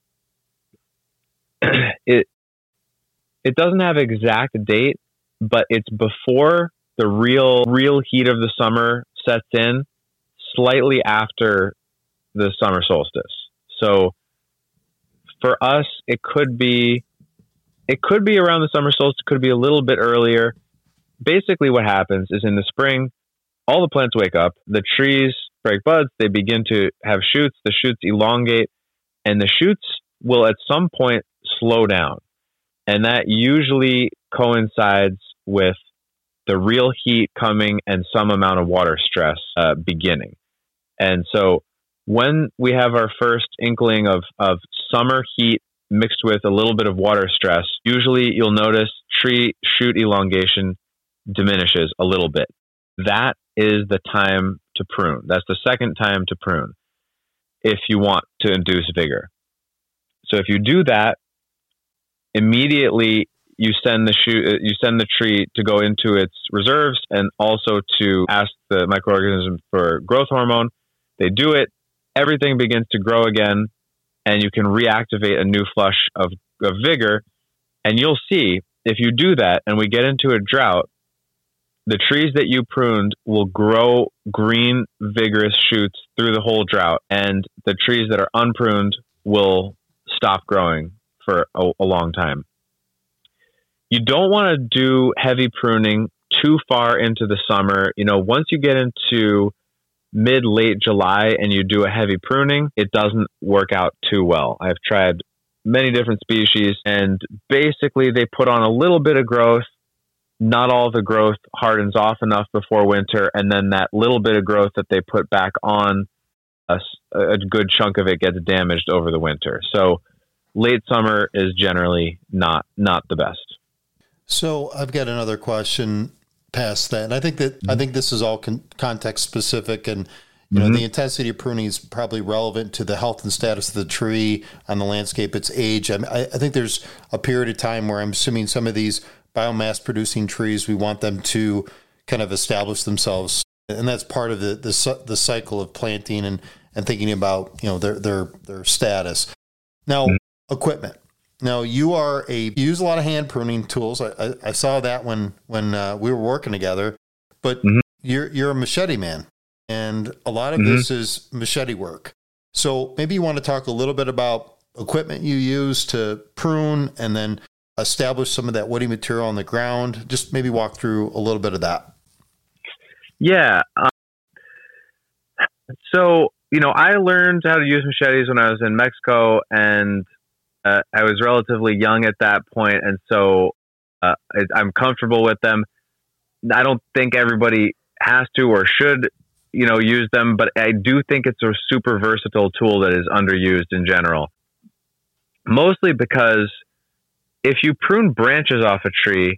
it doesn't have an exact date, but it's before the real heat of the summer sets in, slightly after the summer solstice. So for us, it could be around the summer solstice, could be a little bit earlier. Basically what happens is in the spring, all the plants wake up, the trees break buds, they begin to have shoots, the shoots elongate, and the shoots will at some point slow down. And that usually coincides with the real heat coming and some amount of water stress beginning. And so when we have our first inkling of summer heat mixed with a little bit of water stress, usually you'll notice tree shoot elongation diminishes a little bit. That is the time to prune. That's the second time to prune if you want to induce vigor. So if you do that, immediately you send the tree to go into its reserves and also to ask the microorganism for growth hormone. They do it, everything begins to grow again, and you can reactivate a new flush of vigor. And you'll see, if you do that and we get into a drought, the trees that you pruned will grow green, vigorous shoots through the whole drought, and the trees that are unpruned will stop growing for a long time. You don't want to do heavy pruning too far into the summer. Once you get into mid-late July and you do a heavy pruning, it doesn't work out too well. I've tried many different species, and basically they put on a little bit of growth. Not all the growth hardens off enough before winter, and then that little bit of growth that they put back on, a good chunk of it gets damaged over the winter. So late summer is generally not the best. So I've got another question past that, and I think this is all context specific, and you know, the intensity of pruning is probably relevant to the health and status of the tree on the landscape, its age. I think there's a period of time where I'm assuming some of these biomass producing trees, we want them to kind of establish themselves, and that's part of the cycle of planting and thinking about, you know, their status. Now, equipment. Now you use a lot of hand pruning tools. I saw that when we were working together, but you're a machete man, and a lot of this is machete work. So maybe you want to talk a little bit about equipment you use to prune and then establish some of that woody material on the ground. Just maybe walk through a little bit of that. Yeah. So, you know, I learned how to use machetes when I was in Mexico, and I was relatively young at that point, and so I'm comfortable with them. I don't think everybody has to or should, you know, use them, but I do think it's a super versatile tool that is underused in general. Mostly because if you prune branches off a tree,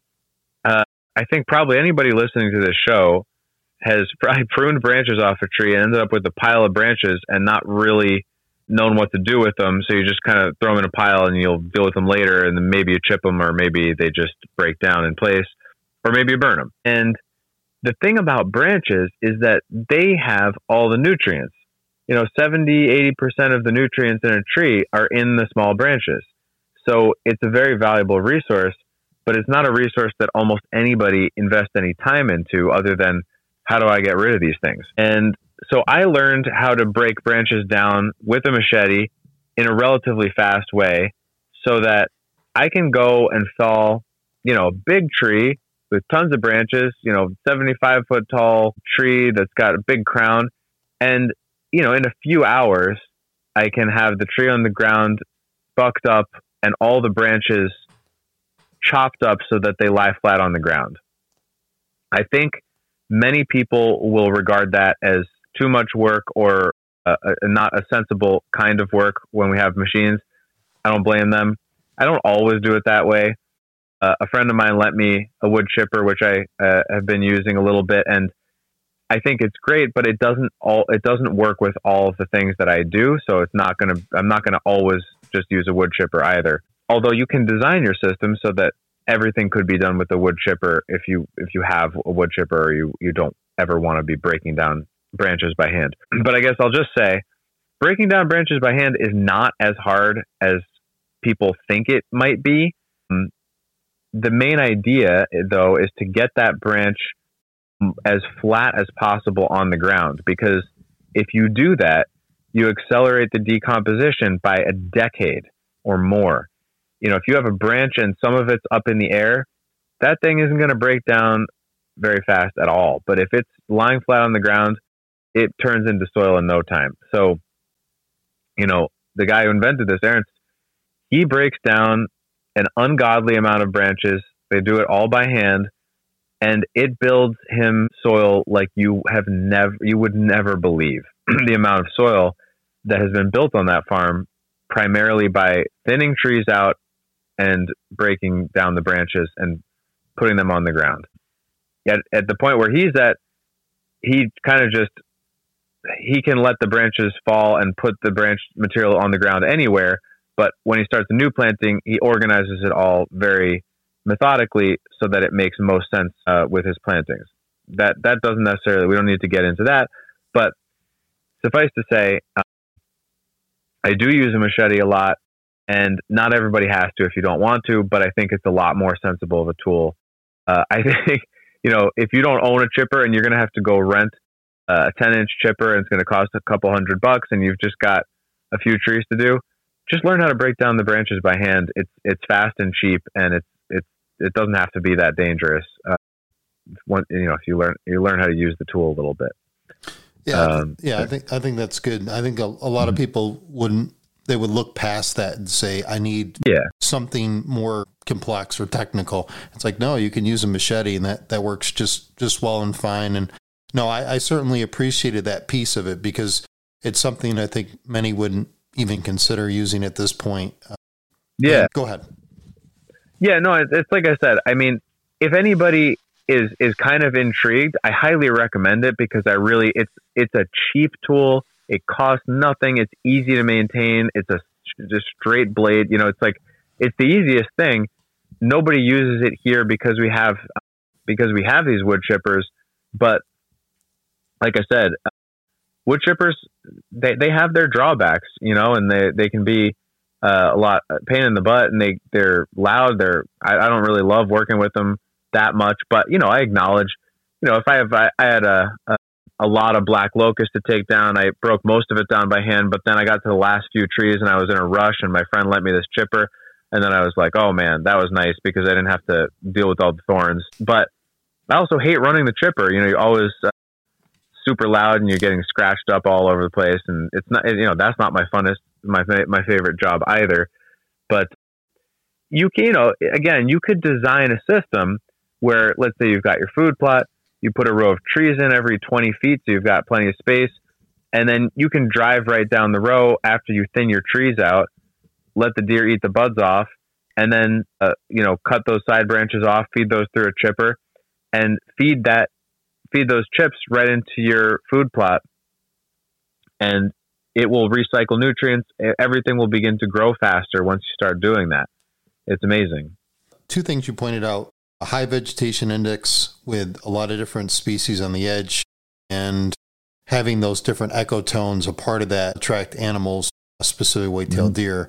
I think probably anybody listening to this show has probably pruned branches off a tree and ended up with a pile of branches and not really known what to do with them. So you just kind of throw them in a pile and you'll deal with them later, and then maybe you chip them, or maybe they just break down in place, or maybe you burn them. And the thing about branches is that they have all the nutrients. You know, 70-80% of the nutrients in a tree are in the small branches. So it's a very valuable resource, but it's not a resource that almost anybody invests any time into, other than how do I get rid of these things? And so I learned how to break branches down with a machete in a relatively fast way, so that I can go and fell, you know, a big tree with tons of branches, you know, 75-foot tall tree that's got a big crown. And, you know, in a few hours, I can have the tree on the ground bucked up and all the branches chopped up so that they lie flat on the ground. I think many people will regard that as too much work, or not a sensible kind of work when we have machines. I don't blame them. I don't always do it that way. A friend of mine lent me a wood chipper, which I have been using a little bit, and I think it's great, but it doesn't work with all of the things that I do. So I'm not gonna always just use a wood chipper either. Although you can design your system so that everything could be done with a wood chipper if you have a wood chipper, or you don't ever want to be breaking down branches by hand. But I guess I'll just say, breaking down branches by hand is not as hard as people think it might be. The main idea, though, is to get that branch as flat as possible on the ground, because if you do that, you accelerate the decomposition by a decade or more. You know, if you have a branch and some of it's up in the air, that thing isn't going to break down very fast at all. But if it's lying flat on the ground, it turns into soil in no time. So, you know, the guy who invented this, Ernst, he breaks down an ungodly amount of branches. They do it all by hand, and it builds him soil like you would never believe. The amount of soil that has been built on that farm, primarily by thinning trees out and breaking down the branches and putting them on the ground. Yet at the point where he's at, he can let the branches fall and put the branch material on the ground anywhere. But when he starts a new planting, he organizes it all very methodically so that it makes most sense with his plantings. That doesn't necessarily, we don't need to get into that, but suffice to say, I do use a machete a lot, and not everybody has to if you don't want to, but I think it's a lot more sensible of a tool. I think, you know, if you don't own a chipper and you're going to have to go rent a 10-inch chipper and it's going to cost a couple $100 and you've just got a few trees to do, just learn how to break down the branches by hand. It's fast and cheap, and it doesn't have to be that dangerous. If you learn how to use the tool a little bit. Yeah. I think that's good. I think a lot of people would look past that and say, I need something more complex or technical. It's like, no, you can use a machete and that works just well and fine. And no, I certainly appreciated that piece of it because it's something I think many wouldn't even consider using at this point. Go ahead. Yeah, no, it's like I said, I mean, if anybody is kind of intrigued, I highly recommend it because it's a cheap tool. It costs nothing. It's easy to maintain. It's a just straight blade. You know, it's the easiest thing. Nobody uses it here because we have these wood chippers. But like I said, wood chippers, they have their drawbacks, you know, and they can be a lot pain in the butt, and they're loud. I don't really love working with them that much, but you know, I acknowledge, you know, if I had a lot of black locust to take down, I broke most of it down by hand, but then I got to the last few trees and I was in a rush and my friend lent me this chipper. And then I was like, oh man, that was nice because I didn't have to deal with all the thorns. But I also hate running the chipper. You know, you're always super loud and you're getting scratched up all over the place. And it's not, you know, that's not my favorite job either. But you can, you know, again, you could design a system where, let's say you've got your food plot, you put a row of trees in every 20 feet, so you've got plenty of space, and then you can drive right down the row after you thin your trees out, let the deer eat the buds off, and then, you know, cut those side branches off, feed those through a chipper, and feed those chips right into your food plot, and it will recycle nutrients. Everything will begin to grow faster once you start doing that. It's amazing. Two things you pointed out: a high vegetation index with a lot of different species on the edge, and having those different ecotones, a part of that attract animals, specifically white-tailed deer.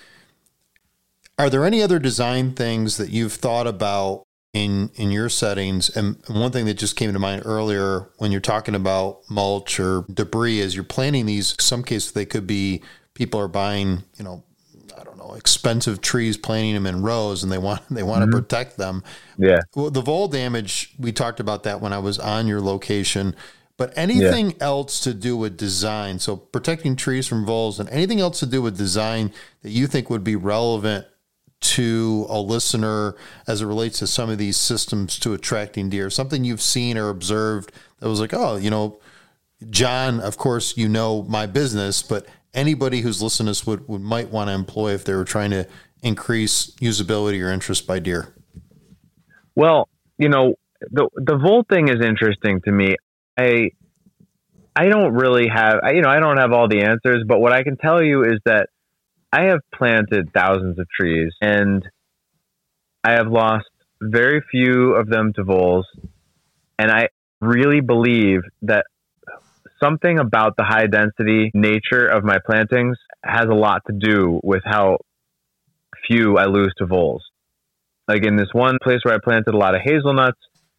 Are there any other design things that you've thought about in your settings? And one thing that just came to mind earlier when you're talking about mulch or debris, as you're planting these, some cases they could be, people are buying, you know, I don't know, expensive trees, planting them in rows, and they want to protect them. Yeah. Well, the vole damage, we talked about that when I was on your location, but anything else to do with design, so protecting trees from voles, and anything else to do with design that you think would be relevant to a listener as it relates to some of these systems to attracting deer, something you've seen or observed that was like, oh, you know, John, of course, you know my business, but anybody who's listening to this might want to employ if they were trying to increase usability or interest by deer? Well, you know, the vole thing is interesting to me. I don't really have, you know, I don't have all the answers, but what I can tell you is that I have planted thousands of trees and I have lost very few of them to voles. And I really believe that something about the high density nature of my plantings has a lot to do with how few I lose to voles. Like in this one place where I planted a lot of hazelnuts,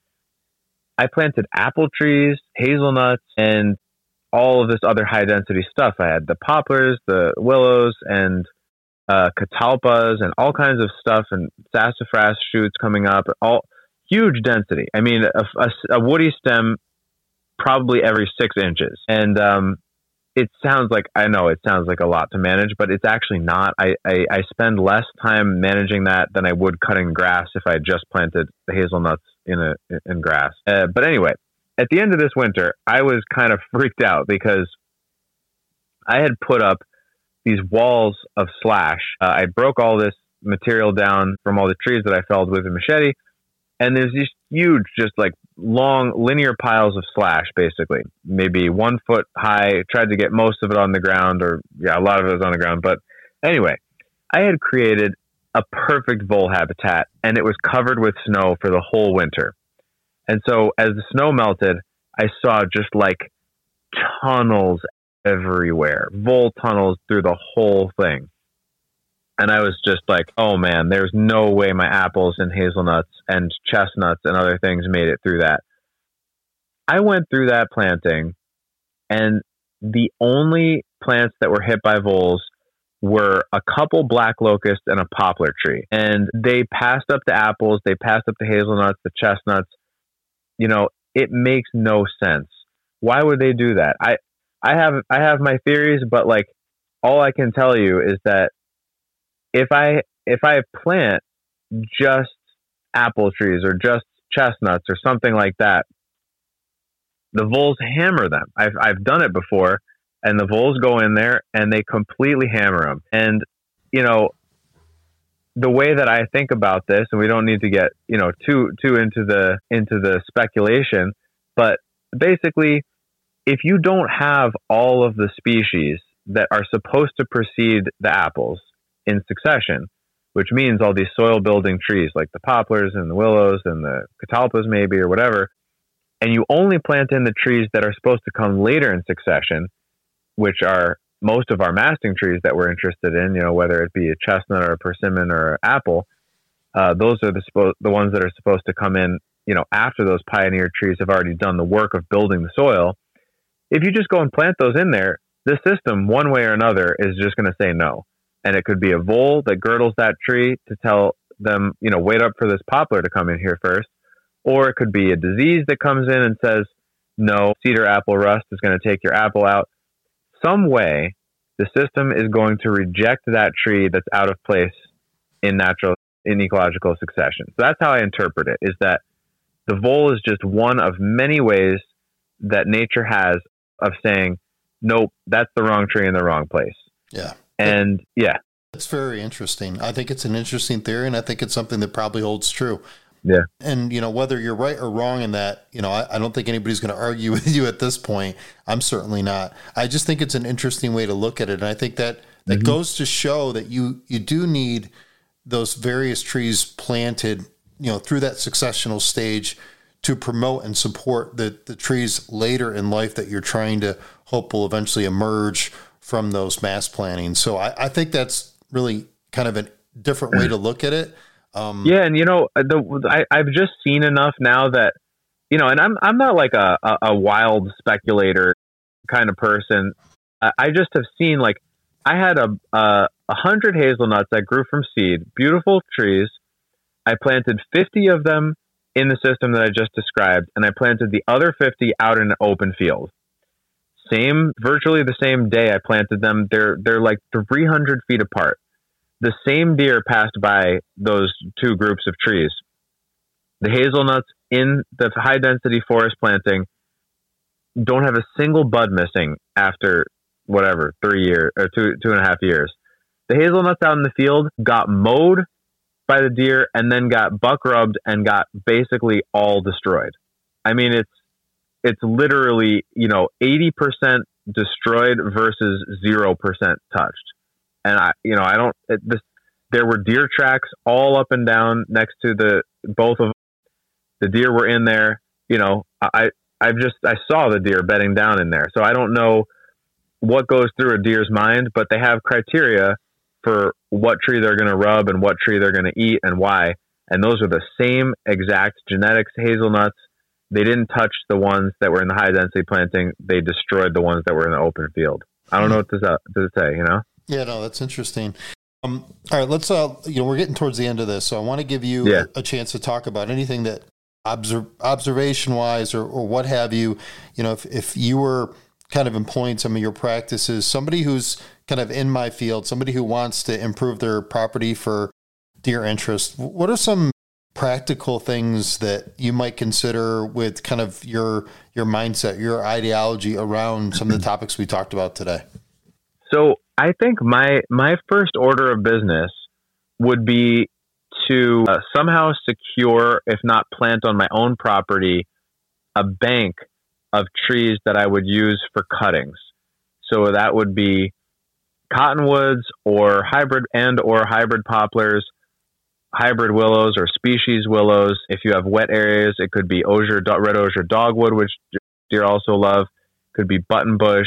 I planted apple trees, hazelnuts, and all of this other high density stuff. I had the poplars, the willows, and catalpas, and all kinds of stuff, and sassafras shoots coming up, all huge density. I mean, a woody stem probably every 6 inches. And it sounds like a lot to manage, but it's actually not. I spend less time managing that than I would cutting grass if I just planted the hazelnuts in grass. But anyway, at the end of this winter, I was kind of freaked out because I had put up these walls of slash. I broke all this material down from all the trees that I felled with a machete. And there's these huge, just like long linear piles of slash, basically, maybe 1 foot high. Tried to get most of it on the ground, or a lot of it was on the ground. But anyway, I had created a perfect vole habitat, and it was covered with snow for the whole winter. And so as the snow melted, I saw just like tunnels everywhere, vole tunnels through the whole thing. And I was just like, oh man, there's no way my apples and hazelnuts and chestnuts and other things made it through that. I went through that planting, and the only plants that were hit by voles were a couple black locusts and a poplar tree. And they passed up the apples, they passed up the hazelnuts, the chestnuts. You know, it makes no sense Why would they do that? I have my theories, but like all I can tell you is that if I plant just apple trees or just chestnuts or something like that, the voles hammer them. I've done it before, and the voles go in there and they completely hammer them. And you know, the way that I think about this, and we don't need to get, you know, too into the speculation, but basically, if you don't have all of the species that are supposed to precede the apples in succession, which means all these soil building trees like the poplars and the willows and the catalpas maybe or whatever, and you only plant in the trees that are supposed to come later in succession, which are most of our masting trees that we're interested in, you know, whether it be a chestnut or a persimmon or an apple, those are the ones that are supposed to come in, you know, after those pioneer trees have already done the work of building the soil. If you just go and plant those in there, the system, one way or another, is just going to say no. And it could be a vole that girdles that tree to tell them, you know, wait up for this poplar to come in here first. Or it could be a disease that comes in and says, no, cedar apple rust is going to take your apple out. Some way, the system is going to reject that tree that's out of place in ecological succession. So that's how I interpret it, is that the vole is just one of many ways that nature has of saying, nope, that's the wrong tree in the wrong place. Yeah. And yeah. It's very interesting. I think it's an interesting theory, and I think it's something that probably holds true. Yeah. And, you know, whether you're right or wrong in that, you know, I don't think anybody's going to argue with you at this point. I'm certainly not. I just think it's an interesting way to look at it. And I think that goes to show that you do need those various trees planted, you know, through that successional stage to promote and support the trees later in life that you're trying to hope will eventually emerge from those mass plantings. So I think that's really kind of a different way to look at it. Yeah, and you know, I've just seen enough now that, you know, and I'm not like a wild speculator kind of person. I just have seen, like, I had 100 hazelnuts that grew from seed, beautiful trees. I planted 50 of them in the system that I just described, and I planted the other 50 out in an open field. Virtually the same day I planted them. They're like 300 feet apart. The same deer passed by those two groups of trees. The hazelnuts in the high density forest planting don't have a single bud missing after 3 years or 2.5 years. The hazelnuts out in the field got mowed by the deer and then got buck rubbed and got basically all destroyed. I mean, it's literally, you know, 80% destroyed versus 0% touched. And there were deer tracks all up and down next to both of them. The deer were in there, you know, I saw the deer bedding down in there. So I don't know what goes through a deer's mind, but they have criteria for what tree they're going to rub and what tree they're going to eat and why. And those are the same exact genetics hazelnuts. They didn't touch the ones that were in the high density planting. They destroyed the ones that were in the open field. I don't know what does it say, you know? Yeah, no, that's interesting. All right, let's, we're getting towards the end of this. So I want to give you a chance to talk about anything that observation wise or what have you, you know, if you were kind of employing some of your practices, somebody who's kind of in my field, somebody who wants to improve their property for deer interest, what are some practical things that you might consider with kind of your mindset, your ideology around some of the topics we talked about today? So I think my first order of business would be to somehow secure, if not plant on my own property, a bank of trees that I would use for cuttings. So that would be cottonwoods or hybrid poplars, hybrid willows or species willows. If you have wet areas, it could be red osier dogwood, which deer also love. Could be buttonbush,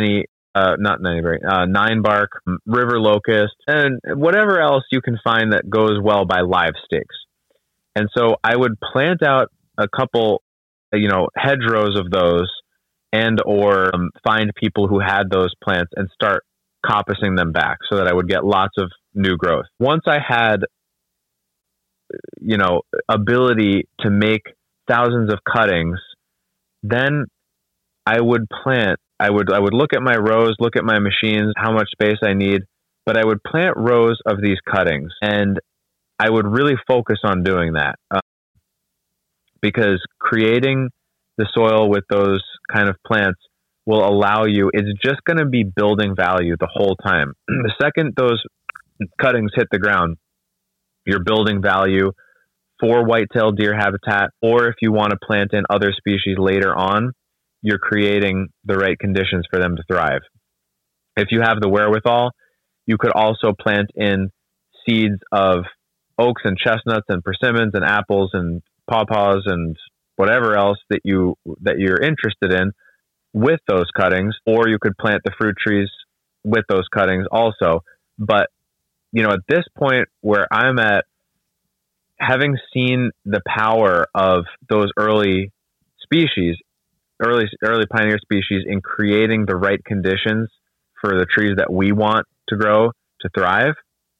nine bark, river locust, and whatever else you can find that goes well by live stakes. And so I would plant out a couple, you know, hedgerows of those, and or find people who had those plants and start coppicing them back so that I would get lots of new growth. Once I had, you know, ability to make thousands of cuttings, then I would plant. I would look at my rows, look at my machines, how much space I need, but I would plant rows of these cuttings, and I would really focus on doing that because creating the soil with those kind of plants will allow you. It's just going to be building value the whole time. The second those cuttings hit the ground, you're building value for white-tailed deer habitat, or if you want to plant in other species later on, you're creating the right conditions for them to thrive. If you have the wherewithal, you could also plant in seeds of oaks and chestnuts and persimmons and apples and pawpaws and whatever else that you're interested in with those cuttings, or you could plant the fruit trees with those cuttings also. But, at this point where I'm at, having seen the power of those early pioneer species in creating the right conditions for the trees that we want to grow to thrive,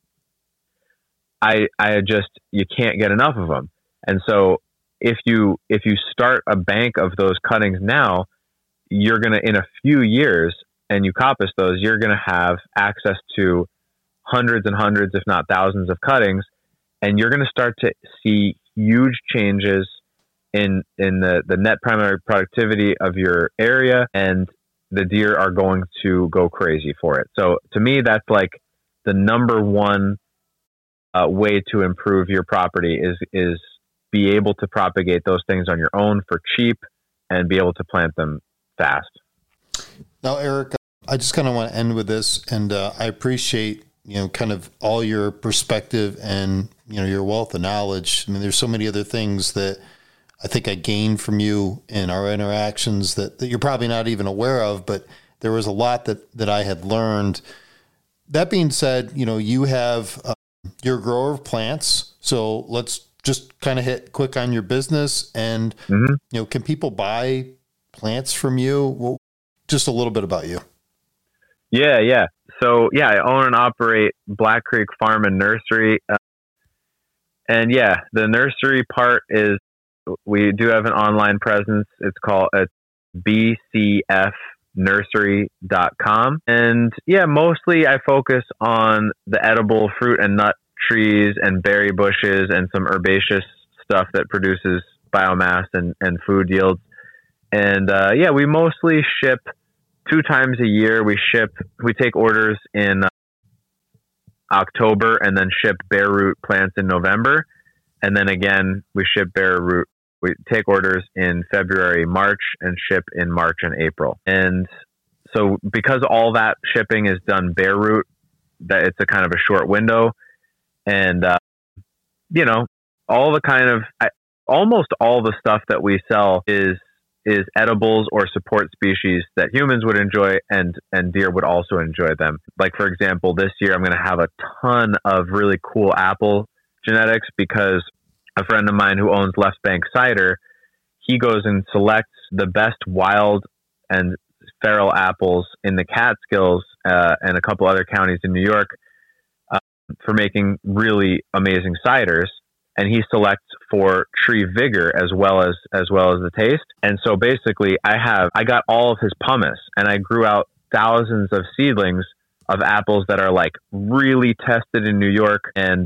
you can't get enough of them. And so if you start a bank of those cuttings now, you're going to, in a few years, and you coppice those, you're going to have access to hundreds and hundreds, if not thousands of cuttings. And you're going to start to see huge changes in the net primary productivity of your area, and the deer are going to go crazy for it. So to me, that's like the number one way to improve your property is be able to propagate those things on your own for cheap and be able to plant them fast. Now, Eric, I just kind of want to end with this, and I appreciate kind of all your perspective and, your wealth of knowledge. I mean, there's so many other things that I think I gained from you in our interactions that you're probably not even aware of, but there was a lot that I had learned. That being said, you have your grower of plants. So let's just kind of hit quick on your business and, can people buy plants from you? Well, just a little bit about you. Yeah. So I own and operate Black Creek Farm and Nursery. The nursery part is, we do have an online presence. It's called bcfnursery.com. And mostly I focus on the edible fruit and nut trees and berry bushes and some herbaceous stuff that produces biomass and food yields. And we mostly ship 2 times a year. We take orders in October and then ship bare root plants in November. And then again, we ship bare root. We take orders in February, March, and ship in March and April. And so because all that shipping is done bare root, that it's a kind of a short window. And, almost all the stuff that we sell is edibles or support species that humans would enjoy and deer would also enjoy them. Like, for example, this year I'm going to have a ton of really cool apple genetics because a friend of mine who owns Left Bank Cider, he goes and selects the best wild and feral apples in the Catskills and a couple other counties in New York for making really amazing ciders. And he selects for tree vigor as well as the taste. And so basically I got all of his pumice, and I grew out thousands of seedlings of apples that are like really tested in New York and,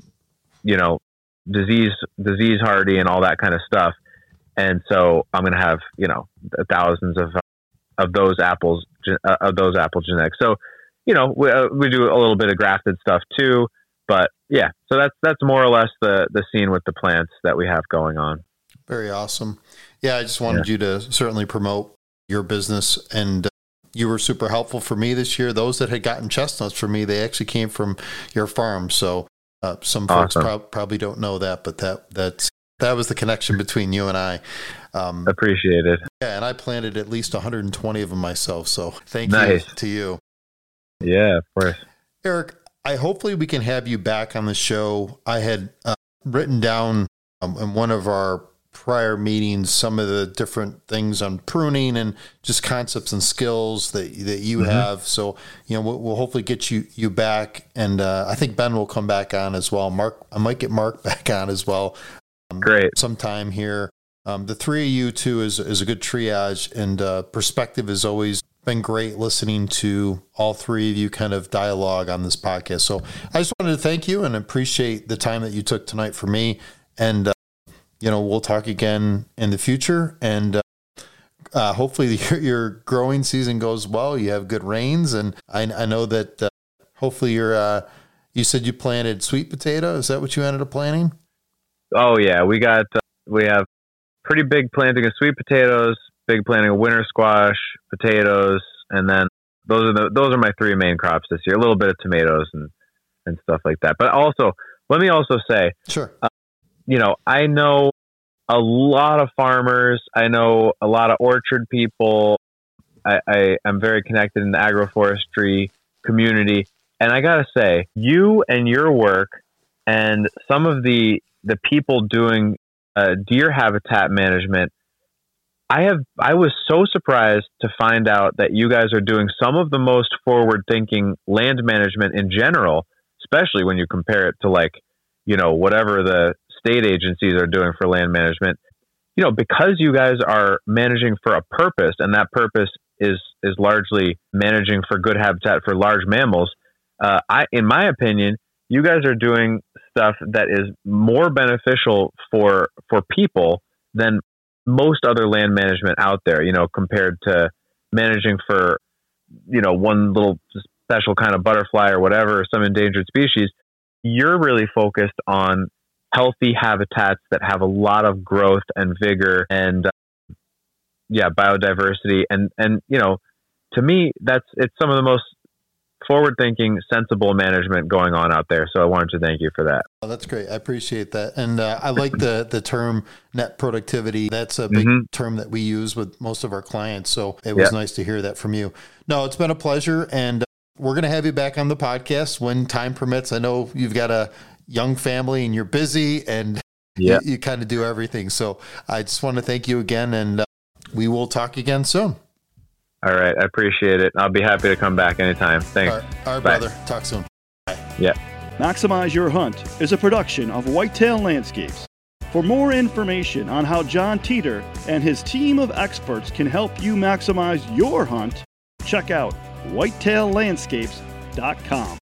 disease hardy and all that kind of stuff. And so I'm going to have, thousands of those apple genetics. So, we do a little bit of grafted stuff too. But so that's more or less the scene with the plants that we have going on. Very awesome. Yeah, I just wanted you to certainly promote your business, and you were super helpful for me this year. Those that had gotten chestnuts for me, they actually came from your farm. So some folks probably don't know that, but that was the connection between you and I. Appreciate it. Yeah, and I planted at least 120 of them myself. So thank you to you. Yeah, of course. Eric, hopefully we can have you back on the show. I had written down in one of our prior meetings some of the different things on pruning and just concepts and skills that you have. So, we'll hopefully get you back. And I think Ben will come back on as well. I might get Mark back on as well. Great. Sometime here. The three of you too is a good triage, and perspective has always been great listening to all three of you kind of dialogue on this podcast. So I just wanted to thank you and appreciate the time that you took tonight for me. And, we'll talk again in the future, and hopefully your growing season goes well. You have good rains, and I know that hopefully you said you planted sweet potato. Is that what you ended up planting? Oh yeah. We have pretty big planting of sweet potatoes, big planting of winter squash, potatoes, and then those are my three main crops this year. A little bit of tomatoes and stuff like that. But also, let me also say, sure. I know a lot of farmers. I know a lot of orchard people. I'm very connected in the agroforestry community. And I got to say, you and your work and some of the people doing deer habitat management, I was so surprised to find out that you guys are doing some of the most forward-thinking land management in general, especially when you compare it to whatever the state agencies are doing for land management. Because you guys are managing for a purpose, and that purpose is largely managing for good habitat for large mammals. In my opinion, you guys are doing stuff that is more beneficial for people than most other land management out there, compared to managing for, one little special kind of butterfly or whatever, or some endangered species. You're really focused on healthy habitats that have a lot of growth and vigor and, biodiversity. And, to me, it's some of the most forward-thinking, sensible management going on out there. So I wanted to thank you for that. Oh, that's great. I appreciate that. And I like the term net productivity. That's a big term that we use with most of our clients. So it was nice to hear that from you. No, it's been a pleasure. And we're going to have you back on the podcast when time permits. I know you've got a young family and you're busy and you kind of do everything. So I just want to thank you again, and we will talk again soon. All right. I appreciate it. I'll be happy to come back anytime. Thanks. All right, brother. Talk soon. Bye. Yeah. Maximize Your Hunt is a production of Whitetail Landscapes. For more information on how John Teeter and his team of experts can help you maximize your hunt, check out whitetaillandscapes.com.